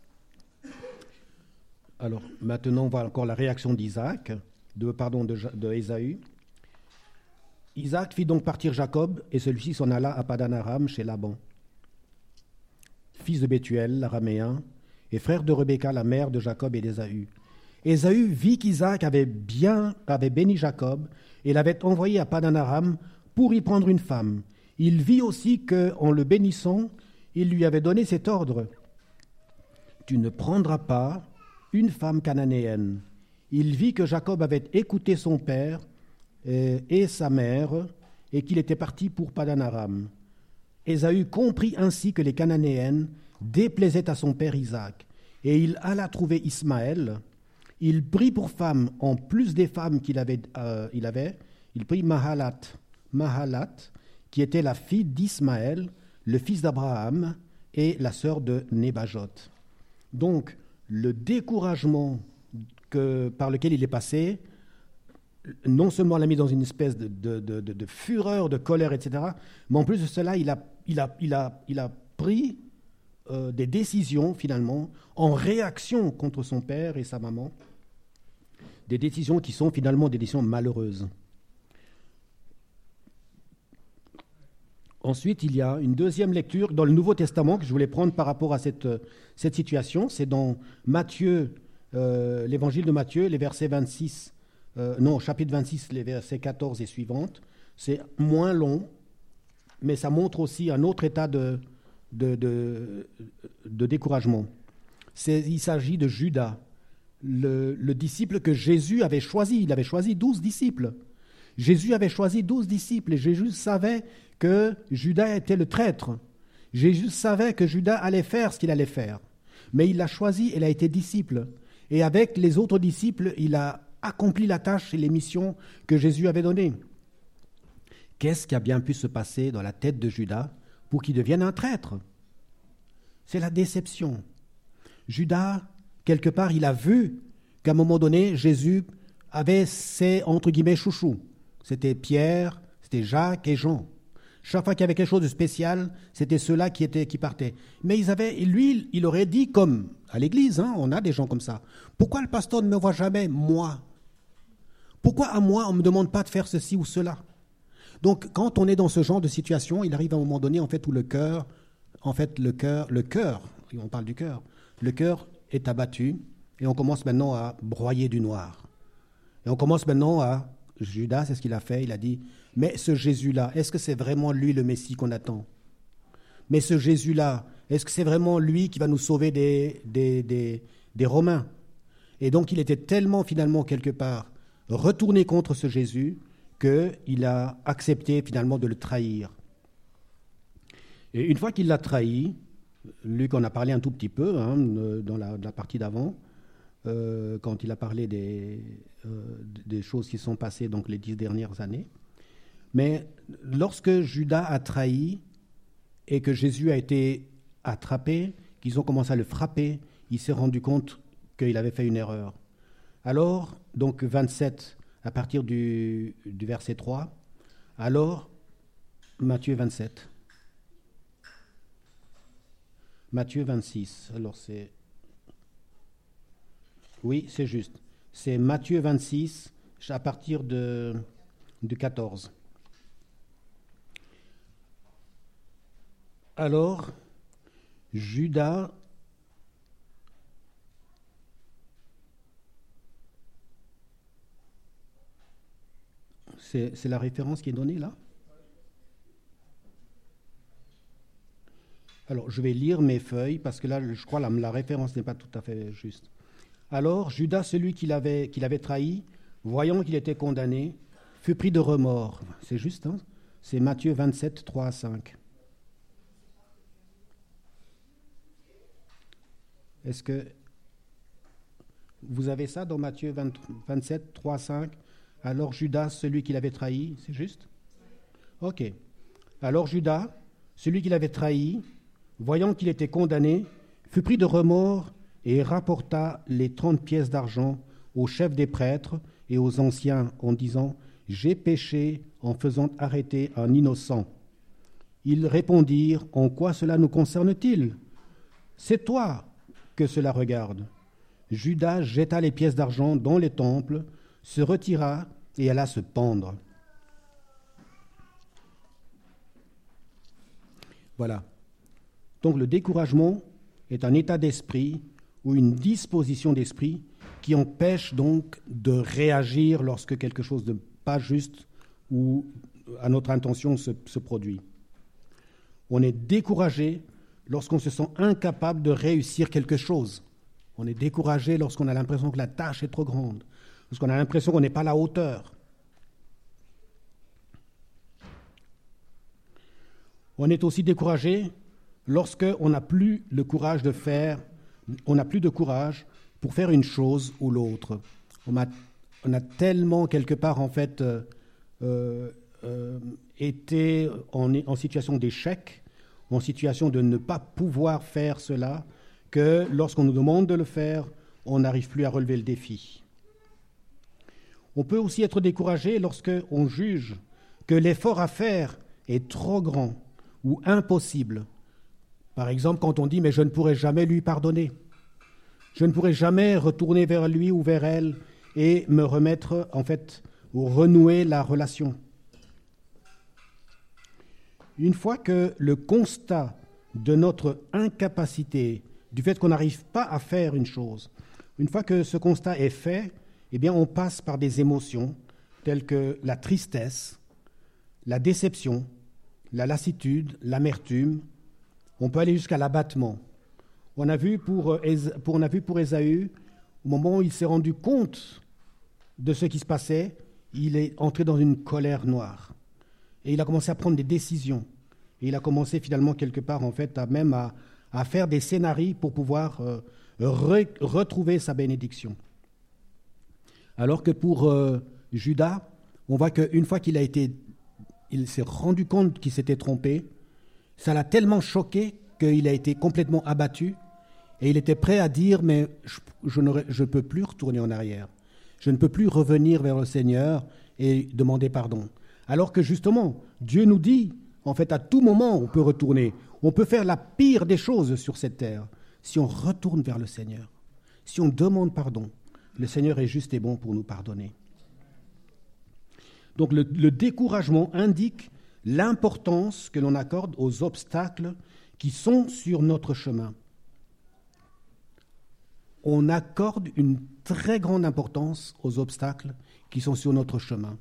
[SPEAKER 1] Alors, maintenant, on voit encore la réaction d'Isaac, de, pardon, de, de Ésaü. Isaac fit donc partir Jacob, et celui-ci s'en alla à Padan-Aram chez Laban, fils de Bethuel, l'araméen, et frère de Rebecca, la mère de Jacob et d'Ésaü. Ésaü vit qu'Isaac avait bien avait béni Jacob et l'avait envoyé à Padan-Aram pour y prendre une femme. Il vit aussi qu'en le bénissant, il lui avait donné cet ordre. « Tu ne prendras pas une femme cananéenne. » Il vit que Jacob avait écouté son père et, et sa mère et qu'il était parti pour Padan-Aram. Ésaü comprit ainsi que les cananéennes déplaisaient à son père Isaac, et il alla trouver Ismaël. Il prit pour femme, en plus des femmes qu'il avait, euh, il avait, il prit Mahalat, Mahalat, qui était la fille d'Ismaël, le fils d'Abraham, et la sœur de Nébajot. Donc, le découragement que, par lequel il est passé, non seulement l'a mis dans une espèce de, de, de, de, de fureur, de colère, et cetera, mais en plus de cela, il a, il a, il a, il a pris euh, des décisions, finalement, en réaction contre son père et sa maman, des décisions qui sont finalement des décisions malheureuses. Ensuite, il y a une deuxième lecture dans le Nouveau Testament que je voulais prendre par rapport à cette, cette situation. C'est dans Matthieu, euh, l'évangile de Matthieu, les versets vingt-six, euh, non, chapitre vingt-six, les versets quatorze et suivantes. C'est moins long, mais ça montre aussi un autre état de, de, de, de découragement. C'est, il s'agit de Judas, le, le disciple que Jésus avait choisi. Il avait choisi douze disciples. Jésus avait choisi douze disciples et Jésus savait que Judas était le traître. Jésus savait que Judas allait faire ce qu'il allait faire. Mais il l'a choisi et il a été disciple. Et avec les autres disciples, il a accompli la tâche et les missions que Jésus avait données. Qu'est-ce qui a bien pu se passer dans la tête de Judas pour qu'il devienne un traître? C'est la déception. Judas, quelque part, il a vu qu'à un moment donné, Jésus avait ses, entre guillemets, chouchous. C'était Pierre, c'était Jacques et Jean. Chaque fois qu'il y avait quelque chose de spécial, c'était ceux-là qui, étaient, qui partaient. Mais ils avaient, lui, il aurait dit, comme à l'église, hein, on a des gens comme ça, « Pourquoi le pasteur ne me voit jamais, moi? Pourquoi à moi, on ne me demande pas de faire ceci ou cela ?» Donc, quand on est dans ce genre de situation, il arrive à un moment donné, en fait, où le cœur, en fait, le cœur, le cœur, on parle du cœur, le cœur est abattu et on commence maintenant à broyer du noir. Et on commence maintenant à, Judas, c'est ce qu'il a fait, il a dit, mais ce Jésus-là, est-ce que c'est vraiment lui le Messie qu'on attend? Mais ce Jésus-là, est-ce que c'est vraiment lui qui va nous sauver des, des, des, des Romains? Et donc, il était tellement, finalement, quelque part, retourné contre ce Jésus qu'il a accepté, finalement, de le trahir. Et une fois qu'il l'a trahi, Luc en a parlé un tout petit peu, hein, dans la, la partie d'avant, euh, quand il a parlé des, euh, des choses qui sont passées donc, les dix dernières années. Mais lorsque Judas a trahi et que Jésus a été attrapé, qu'ils ont commencé à le frapper, il s'est rendu compte qu'il avait fait une erreur. Alors, donc vingt-sept, à partir du, du verset trois, alors, Matthieu vingt-sept. Matthieu vingt-six, alors c'est... Oui, c'est juste. C'est Matthieu vingt-six, à partir de, de quatorze. Alors, Judas c'est, c'est la référence qui est donnée là? Alors, je vais lire mes feuilles parce que là, je crois que la, la référence n'est pas tout à fait juste. Alors, Judas, celui qui l'avait, qui l'avait trahi, voyant qu'il était condamné, fut pris de remords. C'est juste, hein? C'est Matthieu vingt-sept, trois à cinq. Est-ce que vous avez ça dans Matthieu vingt, vingt-sept, trois à cinq? Alors Judas, celui qui l'avait trahi, c'est juste? Ok. Alors Judas, celui qui l'avait trahi, voyant qu'il était condamné, fut pris de remords et rapporta les trente pièces d'argent aux chefs des prêtres et aux anciens en disant « J'ai péché en faisant arrêter un innocent. » Ils répondirent « En quoi cela nous concerne-t-il? C'est toi que cela regarde. » Judas jeta les pièces d'argent dans les temples, se retira et alla se pendre. Voilà. Donc le découragement est un état d'esprit ou une disposition d'esprit qui empêche donc de réagir lorsque quelque chose de pas juste ou à notre intention se, se produit. On est découragé lorsqu'on se sent incapable de réussir quelque chose. On est découragé lorsqu'on a l'impression que la tâche est trop grande, lorsqu'on a l'impression qu'on n'est pas à la hauteur. On est aussi découragé lorsqu'on n'a plus le courage de faire, on n'a plus de courage pour faire une chose ou l'autre. On a, on a tellement quelque part en fait euh, euh, été en, en situation d'échec, en situation de ne pas pouvoir faire cela, que lorsqu'on nous demande de le faire, on n'arrive plus à relever le défi. On peut aussi être découragé lorsqu'on juge que l'effort à faire est trop grand ou impossible. Par exemple, quand on dit « mais je ne pourrai jamais lui pardonner ». Je ne pourrai jamais retourner vers lui ou vers elle et me remettre, en fait, ou renouer la relation. Une fois que le constat de notre incapacité, du fait qu'on n'arrive pas à faire une chose, une fois que ce constat est fait, eh bien, on passe par des émotions telles que la tristesse, la déception, la lassitude, l'amertume. On peut aller jusqu'à l'abattement. On a vu pour, pour, on a vu pour Ésaü, au moment où il s'est rendu compte de ce qui se passait, il est entré dans une colère noire. Et il a commencé à prendre des décisions. Et il a commencé finalement quelque part, en fait, à même à, à faire des scénarios pour pouvoir euh, re, retrouver sa bénédiction. Alors que pour euh, Judas, on voit qu'une fois qu'il a été, il s'est rendu compte qu'il s'était trompé, ça l'a tellement choqué qu'il a été complètement abattu et il était prêt à dire « mais je ne peux plus retourner en arrière. Je ne peux plus revenir vers le Seigneur et demander pardon. » Alors que justement, Dieu nous dit, en fait, à tout moment, on peut retourner. On peut faire la pire des choses sur cette terre si on retourne vers le Seigneur. Si on demande pardon, le Seigneur est juste et bon pour nous pardonner. Donc le, le découragement indique l'importance que l'on accorde aux obstacles qui sont sur notre chemin. On accorde une très grande importance aux obstacles qui sont sur notre chemin.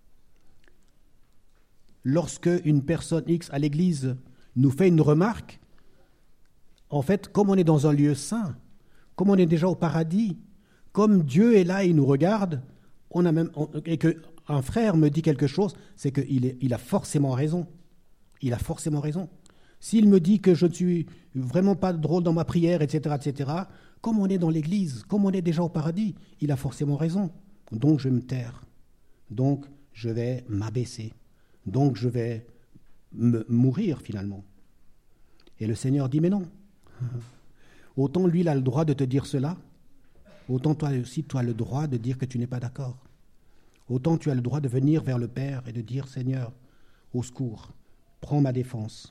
[SPEAKER 1] Lorsque une personne X à l'église nous fait une remarque, en fait, comme on est dans un lieu saint, comme on est déjà au paradis, comme Dieu est là et il nous regarde, on a même, on, et qu'un frère me dit quelque chose, c'est qu'il est, il a forcément raison. Il a forcément raison. S'il me dit que je ne suis vraiment pas drôle dans ma prière, et cetera, et cetera, comme on est dans l'église, comme on est déjà au paradis, il a forcément raison. Donc je vais me taire. Donc je vais m'abaisser. Donc je vais me mourir finalement. Et le Seigneur dit, mais non. Autant lui, il a le droit de te dire cela, autant toi aussi, tu as le droit de dire que tu n'es pas d'accord. Autant tu as le droit de venir vers le Père et de dire, Seigneur, au secours, prends ma défense.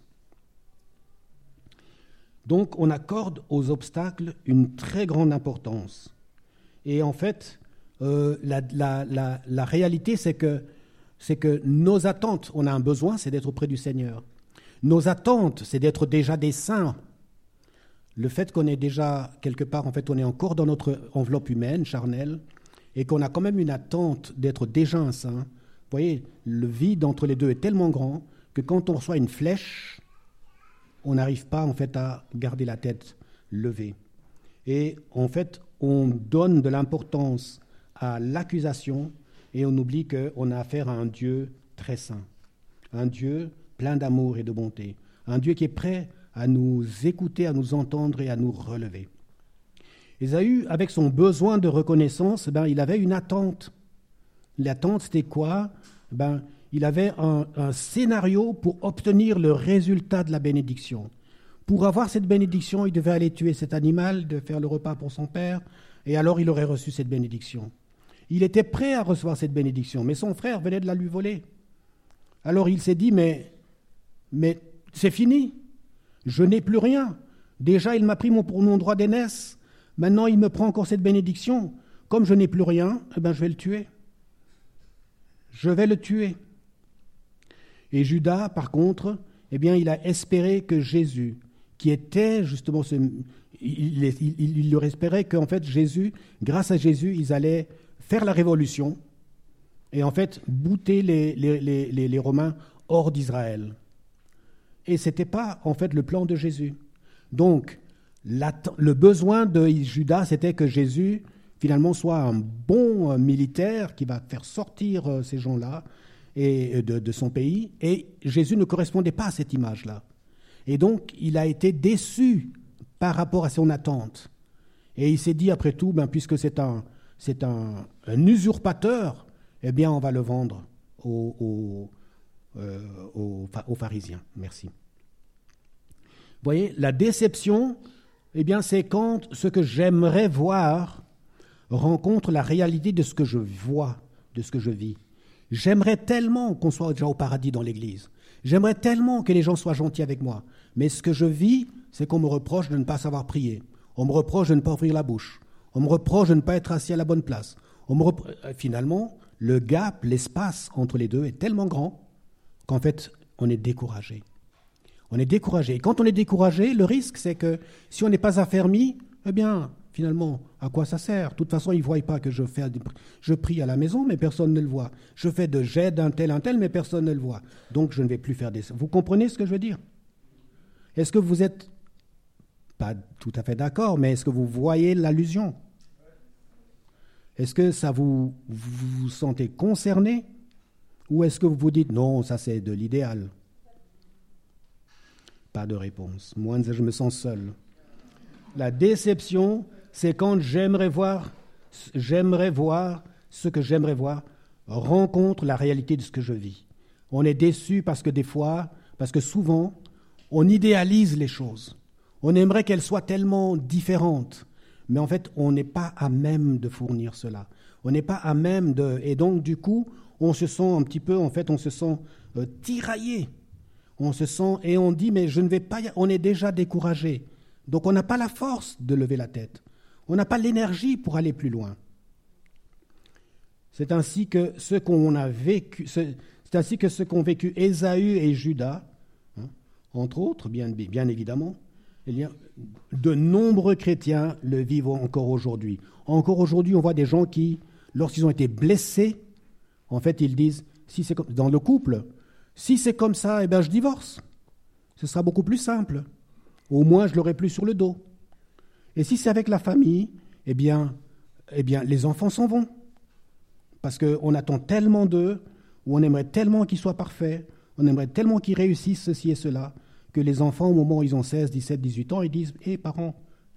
[SPEAKER 1] Donc, on accorde aux obstacles une très grande importance. Et en fait, euh, la, la, la, la réalité, c'est que, c'est que nos attentes, on a un besoin, c'est d'être auprès du Seigneur. Nos attentes, c'est d'être déjà des saints. Le fait qu'on est déjà, quelque part, en fait, on est encore dans notre enveloppe humaine, charnelle, et qu'on a quand même une attente d'être déjà un saint. Vous voyez, le vide entre les deux est tellement grand que quand on reçoit une flèche, on n'arrive pas, en fait, à garder la tête levée. Et, en fait, on donne de l'importance à l'accusation et on oublie qu'on a affaire à un Dieu très saint, un Dieu plein d'amour et de bonté, un Dieu qui est prêt à nous écouter, à nous entendre et à nous relever. Ésaü, avec son besoin de reconnaissance, ben, il avait une attente. L'attente, c'était quoi? Ben, il avait un, un scénario pour obtenir le résultat de la bénédiction. Pour avoir cette bénédiction, il devait aller tuer cet animal, de faire le repas pour son père, et alors il aurait reçu cette bénédiction. Il était prêt à recevoir cette bénédiction, mais son frère venait de la lui voler. Alors il s'est dit, mais, mais c'est fini, je n'ai plus rien. Déjà, il m'a pris mon, pour mon droit d'aînesse, maintenant il me prend encore cette bénédiction. Comme je n'ai plus rien, eh ben, je vais le tuer. Je vais le tuer. Et Judas, par contre, eh bien, il a espéré que Jésus, qui était justement ce... Il, il, il, il leur espérait qu'en fait, Jésus, grâce à Jésus, ils allaient faire la révolution et en fait bouter les, les, les, les Romains hors d'Israël. Et ce n'était pas en fait le plan de Jésus. Donc, le besoin de Judas, c'était que Jésus, finalement, soit un bon militaire qui va faire sortir ces gens-là et de, de son pays. Et Jésus ne correspondait pas à cette image-là. Et donc, il a été déçu par rapport à son attente. Et il s'est dit, après tout, ben, puisque c'est un... c'est un, un usurpateur, eh bien, on va le vendre aux, aux, euh, aux, aux pharisiens. Merci. Vous voyez, la déception, eh bien, c'est quand ce que j'aimerais voir rencontre la réalité de ce que je vois, de ce que je vis. J'aimerais tellement qu'on soit déjà au paradis dans l'Église. J'aimerais tellement que les gens soient gentils avec moi. Mais ce que je vis, c'est qu'on me reproche de ne pas savoir prier. On me reproche de ne pas ouvrir la bouche. On me reproche de ne pas être assis à la bonne place. On me repro... Finalement, le gap, l'espace entre les deux est tellement grand qu'en fait, on est découragé. On est découragé. Et quand on est découragé, le risque, c'est que si on n'est pas affermi, eh bien, finalement, à quoi ça sert? De toute façon, ils ne voient pas que je fais, je prie à la maison, mais personne ne le voit. Je fais de j'aide un tel, un tel, mais personne ne le voit. Donc, je ne vais plus faire des... Vous comprenez ce que je veux dire? Est-ce que vous êtes pas tout à fait d'accord, mais est-ce que vous voyez l'allusion? Est-ce que ça vous, vous vous sentez concerné? Ou est-ce que vous vous dites, non, ça c'est de l'idéal? Pas de réponse. Moi, je me sens seul. La déception, c'est quand j'aimerais voir, j'aimerais voir ce que j'aimerais voir rencontre la réalité de ce que je vis. On est déçu parce que des fois, parce que souvent, on idéalise les choses. On aimerait qu'elles soient tellement différentes. Mais en fait, on n'est pas à même de fournir cela. On n'est pas à même de... Et donc, du coup, on se sent un petit peu, en fait, on se sent euh, tiraillé. On se sent... Et on dit, mais je ne vais pas... Y... On est déjà découragé. Donc, on n'a pas la force de lever la tête. On n'a pas l'énergie pour aller plus loin. C'est ainsi que ce qu'on a vécu... C'est ainsi que ce qu'ont vécu Ésaü et Judas, hein, entre autres, bien, bien évidemment, il y a de nombreux chrétiens le vivent encore aujourd'hui. Encore aujourd'hui, on voit des gens qui, lorsqu'ils ont été blessés, en fait, ils disent, si c'est comme, dans le couple, si c'est comme ça, eh bien, je divorce. Ce sera beaucoup plus simple. Au moins, je l'aurai plus sur le dos. Et si c'est avec la famille, eh bien, eh bien les enfants s'en vont. Parce qu'on attend tellement d'eux, ou on aimerait tellement qu'ils soient parfaits, on aimerait tellement qu'ils réussissent ceci et cela, que les enfants, au moment où ils ont seize, dix-sept, dix-huit ans, ils disent « Hé, parents, ciao !»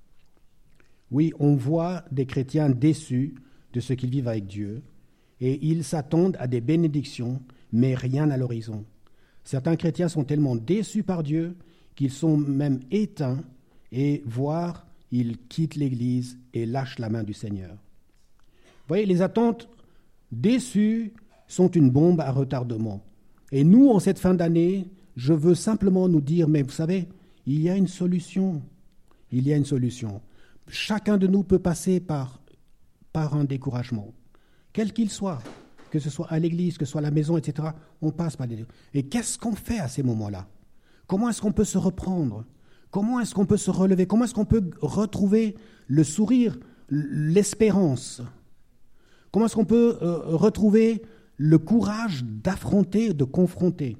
[SPEAKER 1] Oui, on voit des chrétiens déçus de ce qu'ils vivent avec Dieu, et ils s'attendent à des bénédictions, mais rien à l'horizon. Certains chrétiens sont tellement déçus par Dieu qu'ils sont même éteints, et voire ils quittent l'Église et lâchent la main du Seigneur. Vous voyez, les attentes déçues sont une bombe à retardement. Et nous, en cette fin d'année, je veux simplement nous dire, mais vous savez, il y a une solution. Il y a une solution. Chacun de nous peut passer par, par un découragement, quel qu'il soit, que ce soit à l'église, que ce soit à la maison, et cetera, on passe par des... Et qu'est-ce qu'on fait à ces moments-là? Comment est-ce qu'on peut se reprendre? Comment est-ce qu'on peut se relever? Comment est-ce qu'on peut retrouver le sourire, l'espérance? Comment est-ce qu'on peut euh, retrouver le courage d'affronter, de confronter?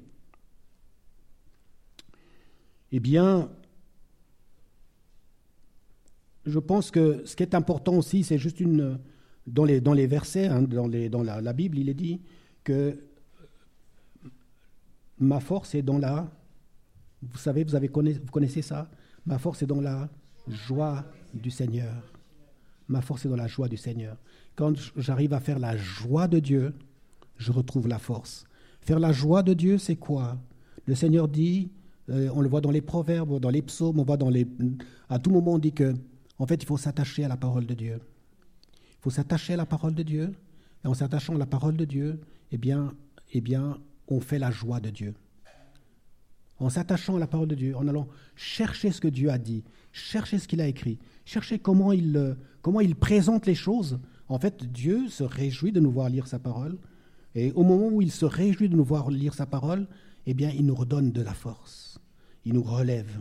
[SPEAKER 1] Eh bien, je pense que ce qui est important aussi, c'est juste une... Dans les, dans les versets, hein, dans, les, dans la, la Bible, il est dit que ma force est dans la... Vous savez, vous, avez connaissez, vous connaissez ça? Ma force est dans la joie du Seigneur. Ma force est dans la joie du Seigneur. Quand j'arrive à faire la joie de Dieu, je retrouve la force. Faire la joie de Dieu, c'est quoi? Le Seigneur dit, euh, on le voit dans les proverbes, dans les psaumes, on voit dans les... À tout moment, on dit que, en fait, il faut s'attacher à la parole de Dieu. Il faut s'attacher à la parole de Dieu. Et en s'attachant à la parole de Dieu, eh bien, eh bien, on fait la joie de Dieu. En s'attachant à la parole de Dieu, en allant chercher ce que Dieu a dit, chercher ce qu'il a écrit, chercher comment il, comment il présente les choses. En fait, Dieu se réjouit de nous voir lire sa parole. Et au moment où il se réjouit de nous voir lire sa parole, eh bien, il nous redonne de la force. Il nous relève.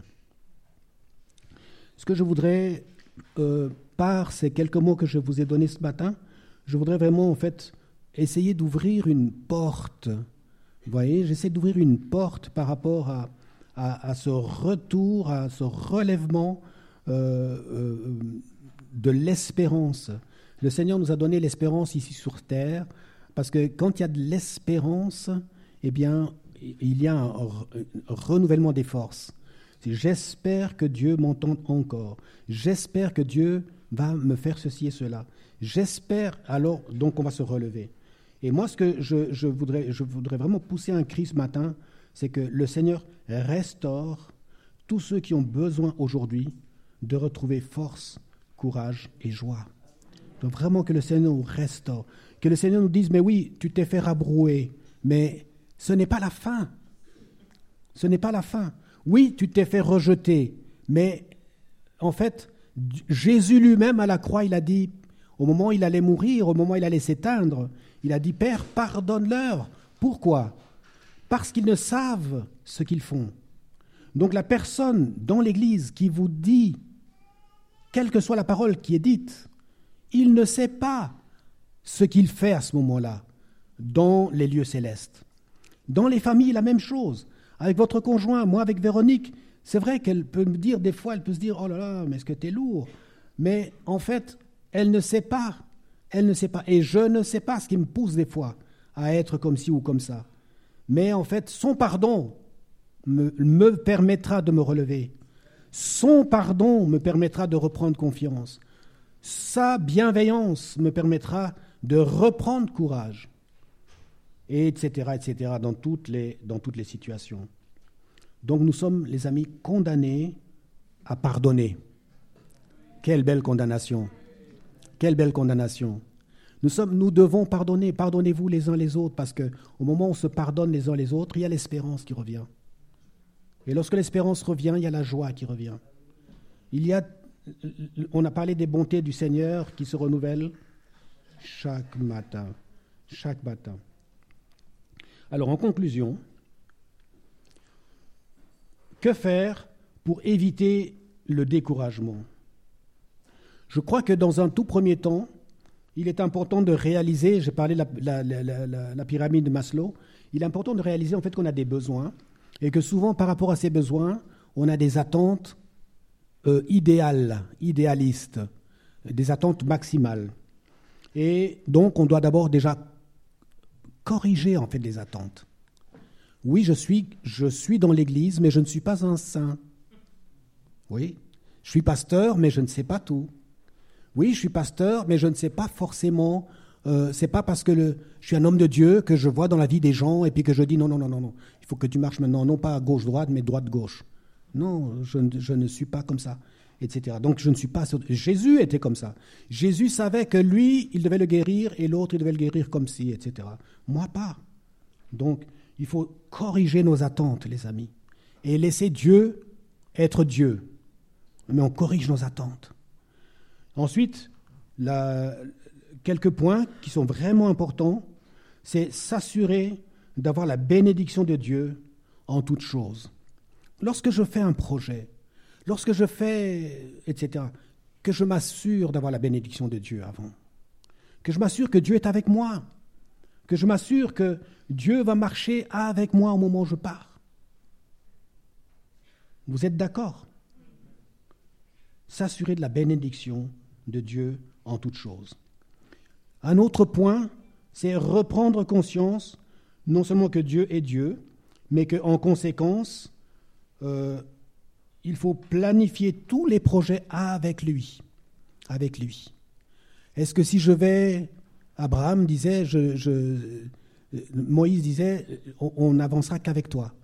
[SPEAKER 1] Ce que je voudrais, euh, par ces quelques mots que je vous ai donnés ce matin, je voudrais vraiment, en fait, essayer d'ouvrir une porte. Vous voyez, j'essaie d'ouvrir une porte par rapport à, à, à ce retour, à ce relèvement euh, euh, de l'espérance. Le Seigneur nous a donné l'espérance ici sur terre, parce que quand il y a de l'espérance, eh bien, il y a un, un renouvellement des forces. J'espère que Dieu m'entende encore. J'espère que Dieu va me faire ceci et cela. J'espère, alors, donc on va se relever. Et moi, ce que je, je, voudrais, je voudrais vraiment pousser un cri ce matin, c'est que le Seigneur restaure tous ceux qui ont besoin aujourd'hui de retrouver force, courage et joie. Donc vraiment que le Seigneur nous restaure. Que le Seigneur nous dise, mais oui, tu t'es fait rabrouer, mais ce n'est pas la fin. Ce n'est pas la fin. Oui, tu t'es fait rejeter, mais en fait, Jésus lui-même à la croix, il a dit, au moment où il allait mourir, au moment où il allait s'éteindre, il a dit, Père, pardonne-leur. Pourquoi? Parce qu'ils ne savent ce qu'ils font. Donc la personne dans l'Église qui vous dit, quelle que soit la parole qui est dite, il ne sait pas ce qu'il fait à ce moment-là dans les lieux célestes. Dans les familles, la même chose. Avec votre conjoint, moi avec Véronique, c'est vrai qu'elle peut me dire, des fois, elle peut se dire, oh là là, mais est-ce que t'es lourd? Mais en fait, elle ne sait pas. Elle ne sait pas. Et je ne sais pas ce qui me pousse des fois à être comme ci ou comme ça. Mais en fait, son pardon me, me permettra de me relever. Son pardon me permettra de reprendre confiance. Sa bienveillance me permettra de reprendre courage. Et etc., et cetera, dans toutes les, dans toutes les situations. Donc nous sommes, les amis, condamnés à pardonner. Quelle belle condamnation! Quelle belle condamnation. Nous, sommes, nous devons pardonner. Pardonnez-vous les uns les autres, parce qu'au moment où on se pardonne les uns les autres, il y a l'espérance qui revient. Et lorsque l'espérance revient, il y a la joie qui revient. Il y a, on a parlé des bontés du Seigneur qui se renouvellent chaque matin. Chaque matin. Alors, en conclusion, que faire pour éviter le découragement? Je crois que dans un tout premier temps, il est important de réaliser, j'ai parlé de la, la, la, la, la pyramide de Maslow, il est important de réaliser en fait qu'on a des besoins et que souvent par rapport à ces besoins, on a des attentes euh, idéales, idéalistes, des attentes maximales. Et donc on doit d'abord déjà corriger en fait les attentes. Oui, je suis, je suis dans l'Église, mais je ne suis pas un saint. Oui, je suis pasteur, mais je ne sais pas tout. Oui, je suis pasteur, mais je ne sais pas forcément, euh, c'est pas parce que le, je suis un homme de Dieu que je vois dans la vie des gens et puis que je dis non, non, non, non, non, il faut que tu marches maintenant, non pas à gauche-droite, mais droite-gauche. Non, je, je ne suis pas comme ça, et cetera. Donc je ne suis pas... Jésus était comme ça. Jésus savait que lui, il devait le guérir et l'autre, il devait le guérir comme ci, et cetera. Moi, pas. Donc, il faut corriger nos attentes, les amis, et laisser Dieu être Dieu. Mais on corrige nos attentes. Ensuite, la, quelques points qui sont vraiment importants. C'est s'assurer d'avoir la bénédiction de Dieu en toutes choses. Lorsque je fais un projet, lorsque je fais, et cetera, que je m'assure d'avoir la bénédiction de Dieu avant. Que je m'assure que Dieu est avec moi. Que je m'assure que Dieu va marcher avec moi au moment où je pars. Vous êtes d'accord? S'assurer de la bénédiction de Dieu en toutes choses. Un autre point, c'est reprendre conscience, non seulement que Dieu est Dieu, mais qu'en conséquence, euh, il faut planifier tous les projets avec lui. Avec lui. Est-ce que si je vais, Abraham disait, je, je, Moïse disait, on, on n'avancera qu'avec toi.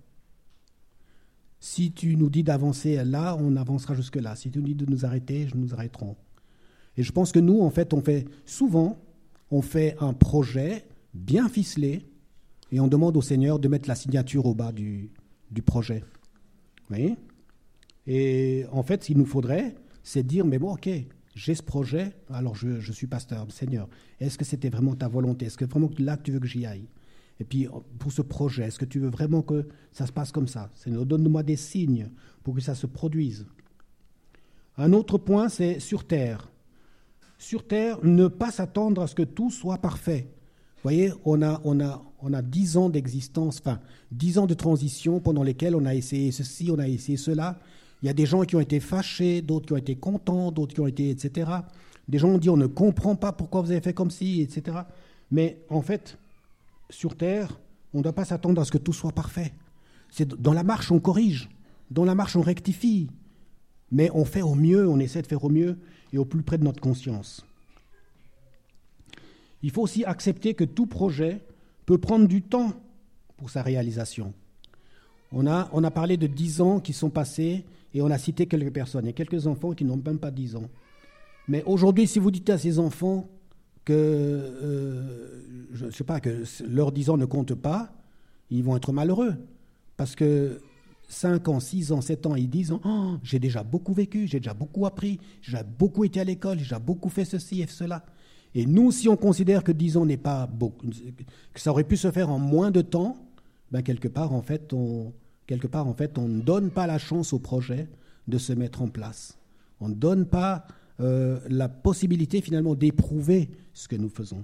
[SPEAKER 1] Si tu nous dis d'avancer là, on avancera jusque-là. Si tu nous dis de nous arrêter, nous arrêterons. Et je pense que nous, en fait, on fait souvent, on fait un projet bien ficelé et on demande au Seigneur de mettre la signature au bas du, du projet. Vous voyez ? Et en fait, ce qu'il nous faudrait, c'est dire, mais bon, ok, j'ai ce projet, alors je, je suis pasteur. Seigneur, est-ce que c'était vraiment ta volonté? Est-ce que vraiment là, tu veux que j'y aille? Et puis, pour ce projet, est-ce que tu veux vraiment que ça se passe comme ça? Seigneur, donne-moi des signes pour que ça se produise. Un autre point, c'est sur terre. Sur terre, ne pas s'attendre à ce que tout soit parfait. Vous voyez, on a, on a, on a dix ans d'existence, enfin, dix ans de transition pendant lesquels on a essayé ceci, on a essayé cela. Il y a des gens qui ont été fâchés, d'autres qui ont été contents, d'autres qui ont été, et cetera. Des gens ont dit, on ne comprend pas pourquoi vous avez fait comme ci, et cetera. Mais en fait, sur terre, on ne doit pas s'attendre à ce que tout soit parfait. C'est dans la marche, on corrige. Dans la marche, on rectifie. Mais on fait au mieux, on essaie de faire au mieux et au plus près de notre conscience. Il faut aussi accepter que tout projet peut prendre du temps pour sa réalisation. On a, on a parlé de dix ans qui sont passés et on a cité quelques personnes. Il y a quelques enfants qui n'ont même pas dix ans. Mais aujourd'hui, si vous dites à ces enfants que, euh, je ne sais pas, que leurs dix ans ne comptent pas, ils vont être malheureux. Parce que cinq ans, six ans, sept ans, ils disent oh, « j'ai déjà beaucoup vécu, j'ai déjà beaucoup appris, j'ai déjà beaucoup été à l'école, j'ai déjà beaucoup fait ceci et cela ». Et nous, si on considère que dix ans n'est pas beaucoup, que ça aurait pu se faire en moins de temps, ben quelque part, en fait, on, quelque part, en fait, on ne donne pas la chance au projet de se mettre en place. On ne donne pas euh, la possibilité, finalement, d'éprouver ce que nous faisons.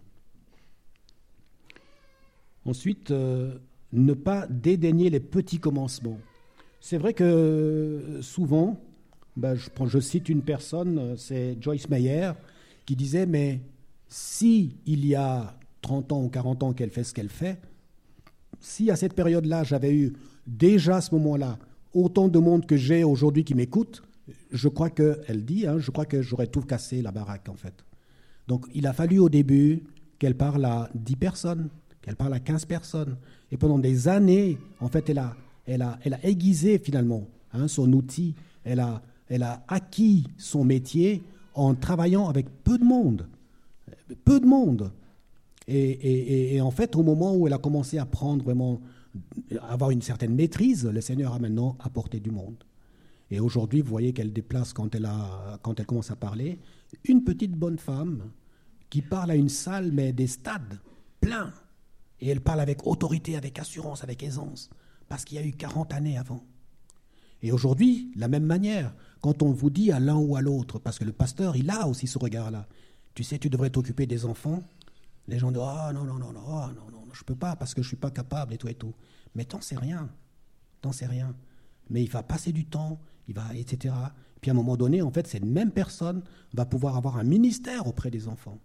[SPEAKER 1] Ensuite, euh, ne pas dédaigner les petits commencements. C'est vrai que souvent, ben, je, prends, je cite une personne, c'est Joyce Meyer, qui disait, mais si il y a trente ans ou quarante ans qu'elle fait ce qu'elle fait, si à cette période-là, j'avais eu déjà à ce moment-là autant de monde que j'ai aujourd'hui qui m'écoute, je crois qu'elle dit, hein, je crois que j'aurais tout cassé la baraque en fait. Donc il a fallu au début qu'elle parle à dix personnes, qu'elle parle à quinze personnes. Et pendant des années, en fait, elle a, elle a, elle a aiguisé finalement hein, son outil, elle a, elle a acquis son métier en travaillant avec peu de monde. Peu de monde. Et, et, et en fait, au moment où elle a commencé à prendre vraiment, à avoir une certaine maîtrise, le Seigneur a maintenant apporté du monde. Et aujourd'hui, vous voyez qu'elle déplace, quand elle, a, quand elle commence à parler, une petite bonne femme qui parle à une salle, mais des stades pleins. Et elle parle avec autorité, avec assurance, avec aisance, parce qu'il y a eu quarante années avant. Et aujourd'hui, de la même manière, quand on vous dit à l'un ou à l'autre, parce que le pasteur, il a aussi ce regard-là, tu sais, tu devrais t'occuper des enfants. Les gens disent, ah oh, non, non, non, non, oh, non, non, je ne peux pas parce que je ne suis pas capable et tout et tout. Mais t'en sais rien, t'en sais rien. Mais il va passer du temps, il va, et cetera. Puis à un moment donné, en fait, cette même personne va pouvoir avoir un ministère auprès des enfants.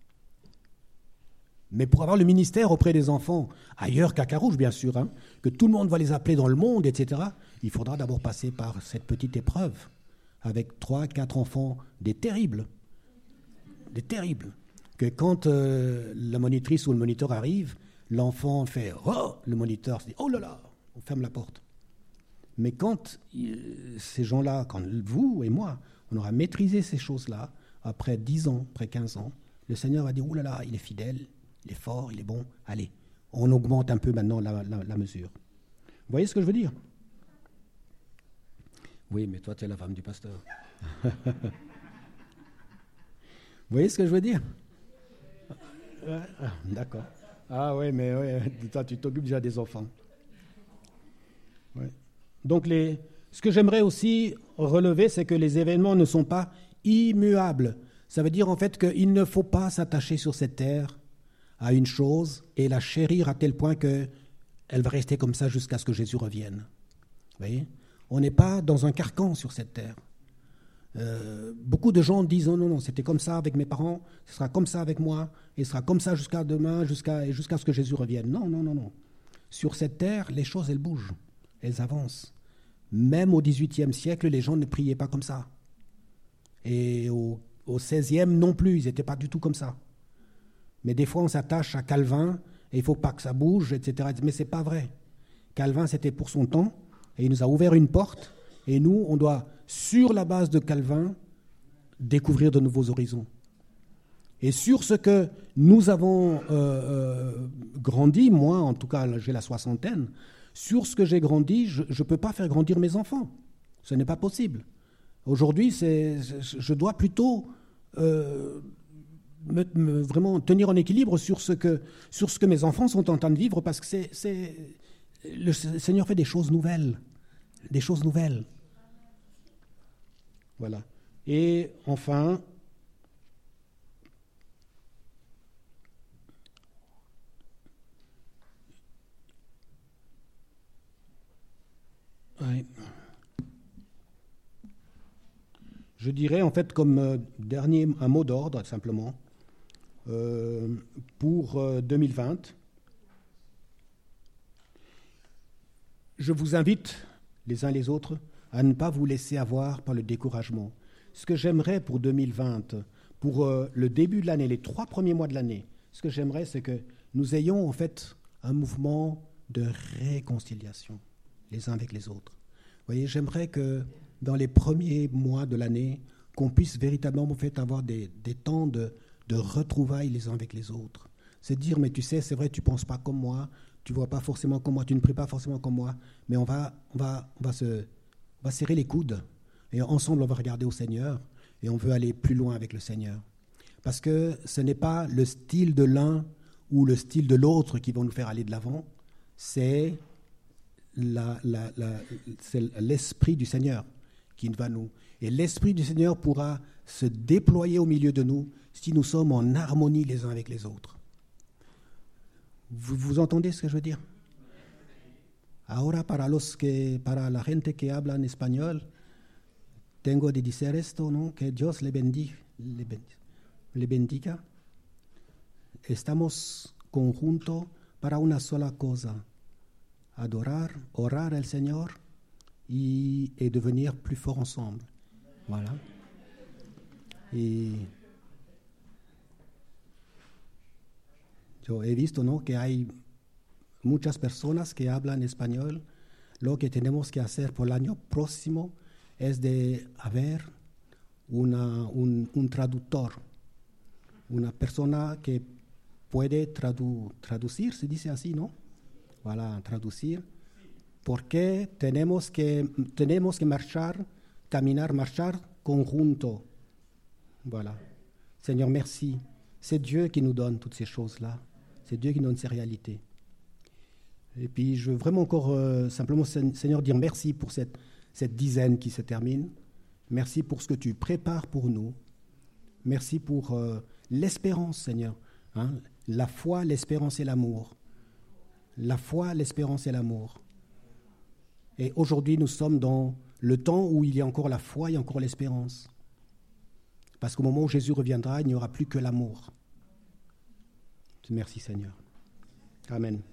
[SPEAKER 1] Mais pour avoir le ministère auprès des enfants, ailleurs qu'à Carouge, bien sûr, hein, que tout le monde va les appeler dans le monde, et cetera, il faudra d'abord passer par cette petite épreuve avec trois, quatre enfants, des terribles. Des terribles. Que quand euh, la monitrice ou le moniteur arrive, l'enfant fait « Oh !» Le moniteur se dit « Oh là là !» On ferme la porte. Mais quand euh, ces gens-là, quand vous et moi, on aura maîtrisé ces choses-là, après dix ans, après quinze ans, le Seigneur va dire « Oh là là, il est fidèle, il est fort, il est bon. Allez, on augmente un peu maintenant la, la, la mesure. » Vous voyez ce que je veux dire? Oui, mais toi, tu es la femme du pasteur. Vous voyez ce que je veux dire? Ah, ah, d'accord. Ah oui, mais ouais, toi, tu t'occupes déjà des enfants. Ouais. Donc, les, ce que j'aimerais aussi relever, c'est que les événements ne sont pas immuables. Ça veut dire en fait qu'il ne faut pas s'attacher sur cette terre à une chose et la chérir à tel point qu'elle va rester comme ça jusqu'à ce que Jésus revienne. Vous voyez ? On n'est pas dans un carcan sur cette terre. Euh, beaucoup de gens disent non, non, non, c'était comme ça avec mes parents, ce sera comme ça avec moi, et ce sera comme ça jusqu'à demain, jusqu'à, jusqu'à ce que Jésus revienne. Non, non, non, non. Sur cette terre, les choses, elles bougent, elles avancent. Même au dix-huitième siècle, les gens ne priaient pas comme ça. Et au, au seizième non plus, ils n'étaient pas du tout comme ça. Mais des fois, on s'attache à Calvin, et il ne faut pas que ça bouge, et cetera. Mais ce n'est pas vrai. Calvin, c'était pour son temps, et il nous a ouvert une porte, et nous, on doit, sur la base de Calvin, découvrir de nouveaux horizons. Et sur ce que nous avons euh, euh, grandi, moi, en tout cas, j'ai la soixantaine, sur ce que j'ai grandi, je ne peux pas faire grandir mes enfants. Ce n'est pas possible. Aujourd'hui, c'est, je dois plutôt euh, me, me, vraiment tenir en équilibre sur ce, que, sur ce que mes enfants sont en train de vivre, parce que c'est, c'est, le Seigneur fait des choses nouvelles. Des choses nouvelles. Voilà. Et enfin, ouais. Je dirais en fait comme euh, dernier un mot d'ordre simplement euh, pour euh, deux mille vingt. Je vous invite les uns les autres à ne pas vous laisser avoir par le découragement. Ce que j'aimerais pour deux mille vingt, pour euh, le début de l'année, les trois premiers mois de l'année, ce que j'aimerais, c'est que nous ayons en fait un mouvement de réconciliation les uns avec les autres. Vous voyez, j'aimerais que dans les premiers mois de l'année, qu'on puisse véritablement en fait, avoir des, des temps de, de retrouvailles les uns avec les autres. C'est dire, mais tu sais, c'est vrai, tu ne penses pas comme moi, tu ne vois pas forcément comme moi, tu ne pries pas forcément comme moi, mais on va, on va, on va, se, on va serrer les coudes et ensemble, on va regarder au Seigneur et on veut aller plus loin avec le Seigneur. Parce que ce n'est pas le style de l'un ou le style de l'autre qui vont nous faire aller de l'avant, c'est, la, la, la, c'est l'Esprit du Seigneur qui va nous... Et l'Esprit du Seigneur pourra se déployer au milieu de nous si nous sommes en harmonie les uns avec les autres. Vous, vous entendez ce que je veux dire? Ahora para los que, para la gente que habla en español, tengo de decir esto, ¿no? Que Dios le bendiga, le bendiga, le bendiga. Estamos conjuntos para una sola cosa, adorar, orar al Señor y, et devenir plus fort ensemble. Voilà. Y yo he visto, ¿no?, que hay muchas personas que hablan español. Lo que tenemos que hacer por el año próximo es de haber una, un, un traductor, una persona que puede tradu, traducir, se dice así, ¿no? Voilà, traducir. Porque tenemos que, tenemos que marchar, caminar, marchar conjunto. Voilà. Seigneur, merci. C'est Dieu qui nous donne toutes ces choses-là. C'est Dieu qui nous donne ces réalités. Et puis, je veux vraiment encore euh, simplement, Seigneur, dire merci pour cette, cette dizaine qui se termine. Merci pour ce que tu prépares pour nous. Merci pour euh, l'espérance, Seigneur. Hein? La foi, l'espérance et l'amour. La foi, l'espérance et l'amour. Et aujourd'hui, nous sommes dans le temps où il y a encore la foi et encore l'espérance. Parce qu'au moment où Jésus reviendra, il n'y aura plus que l'amour. Merci, Seigneur. Amen.